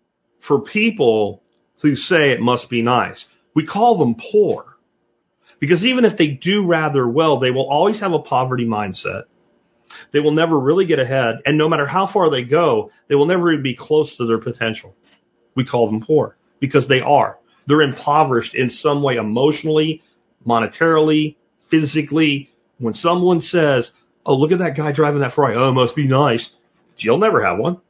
for people who say it must be nice. We call them poor. Because even if they do rather well, they will always have a poverty mindset. They will never really get ahead. And no matter how far they go, they will never even be close to their potential. We call them poor because they are. They're impoverished in some way emotionally, monetarily, physically. When someone says, oh, look at that guy driving that Ferrari. Oh, it must be nice. You'll never have one.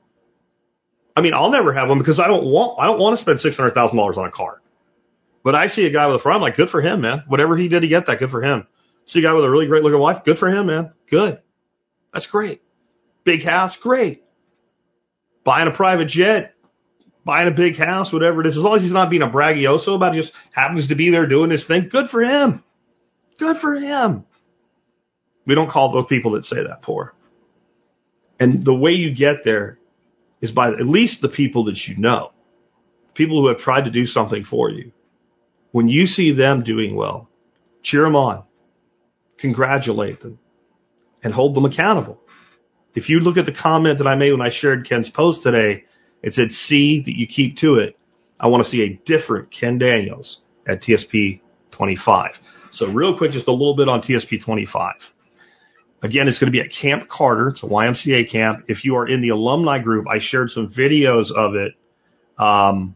I mean, I'll never have one because I don't want, I don't want to spend six hundred thousand dollars on a car. But I see a guy with a Ferrari, I'm like, good for him, man. Whatever he did to get that, good for him. See a guy with a really great looking wife, good for him, man. Good. That's great. Big house, great. Buying a private jet, buying a big house, whatever it is, as long as he's not being a braggioso about it, just happens to be there doing his thing, good for him. Good for him. We don't call those people that say that poor. And the way you get there is by at least the people that you know, people who have tried to do something for you. When you see them doing well, cheer them on, congratulate them, and hold them accountable. If you look at the comment that I made when I shared Ken's post today, it said, see that you keep to it. I want to see a different Ken Daniels at T S P twenty-five. So real quick, just a little bit on T S P twenty-five. Again, it's going to be at Camp Carter. It's a Y M C A camp. If you are in the alumni group, I shared some videos of it um,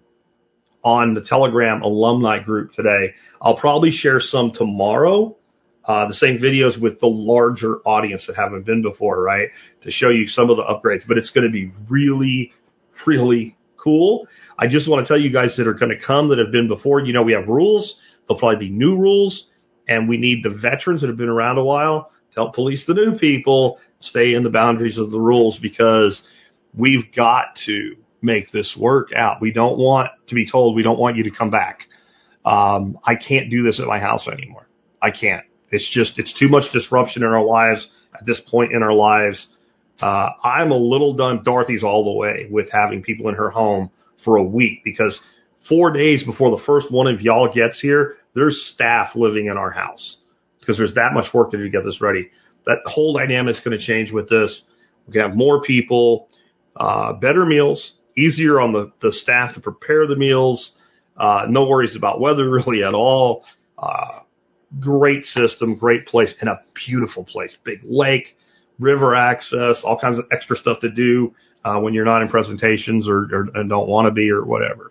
on the Telegram alumni group today. I'll probably share some tomorrow, uh, the same videos with the larger audience that haven't been before, right, to show you some of the upgrades. But it's going to be really, really cool. I just want to tell you guys that are going to come that have been before, you know, we have rules. There'll probably be new rules, and we need the veterans that have been around a while to help police the new people, stay in the boundaries of the rules, because we've got to make this work out. We don't want to be told we don't want you to come back. Um, I can't do this at my house anymore. I can't. It's just, it's too much disruption in our lives at this point in our lives. Uh, I'm a little done Dorothy's all the way with having people in her home for a week, because four days before the first one of y'all gets here, there's staff living in our house because there's that much work to do to get this ready. That whole dynamic is going to change with this. We're going to have more people, uh, better meals, easier on the, the staff to prepare the meals. Uh, no worries about weather really at all. Uh, great system, great place, and a beautiful place. Big lake, river access, all kinds of extra stuff to do uh, when you're not in presentations or, or and don't want to be or whatever.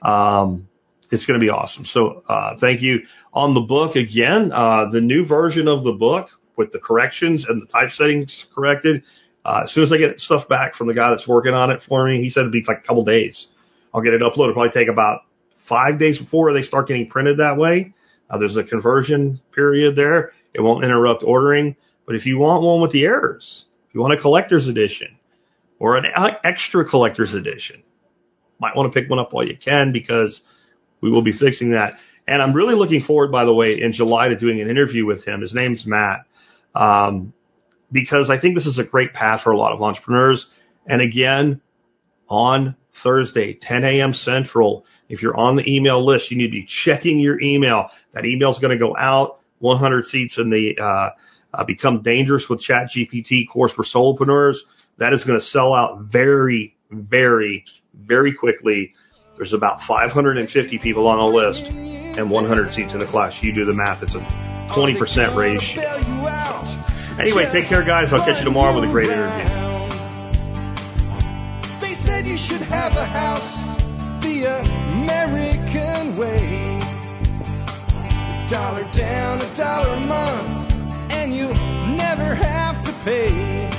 Um, it's going to be awesome. So uh, thank you. On the book, again, uh, the new version of the book with the corrections and the typesettings corrected, uh, as soon as I get stuff back from the guy that's working on it for me, he said it'd be like a couple days. I'll get it uploaded. It'll probably take about five days before they start getting printed that way. Uh, there's a conversion period there. It won't interrupt ordering. But if you want one with the errors, if you want a collector's edition or an extra collector's edition, might want to pick one up while you can, because we will be fixing that. And I'm really looking forward, by the way, in July to doing an interview with him. His name's Matt, um, because I think this is a great path for a lot of entrepreneurs. And again, on Thursday, ten a.m. Central, if you're on the email list, you need to be checking your email. That email is going to go out. one hundred seats in the uh, uh, Become Dangerous with ChatGPT course for solopreneurs. That is going to sell out very, very, very quickly. There's about five hundred fifty people on the list and one hundred seats in the class. You do the math. It's a twenty percent ratio. So, anyway, take care, guys. I'll catch you tomorrow with a great interview. They said you should have a house the American way. A dollar down, a dollar a month, and you'll never have to pay.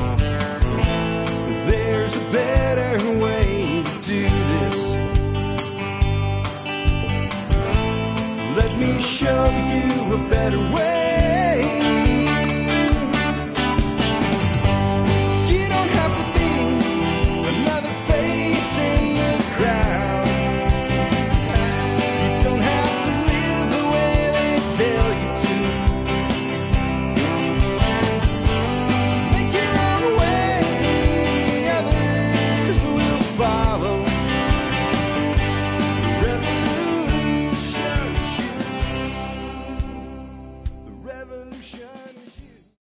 There's a better way to do this. Let me show you a better way. You don't have to be another face in the crowd. You don't have to live the way they tell you to. Make your own way, the others will follow. The revolution, the revolution.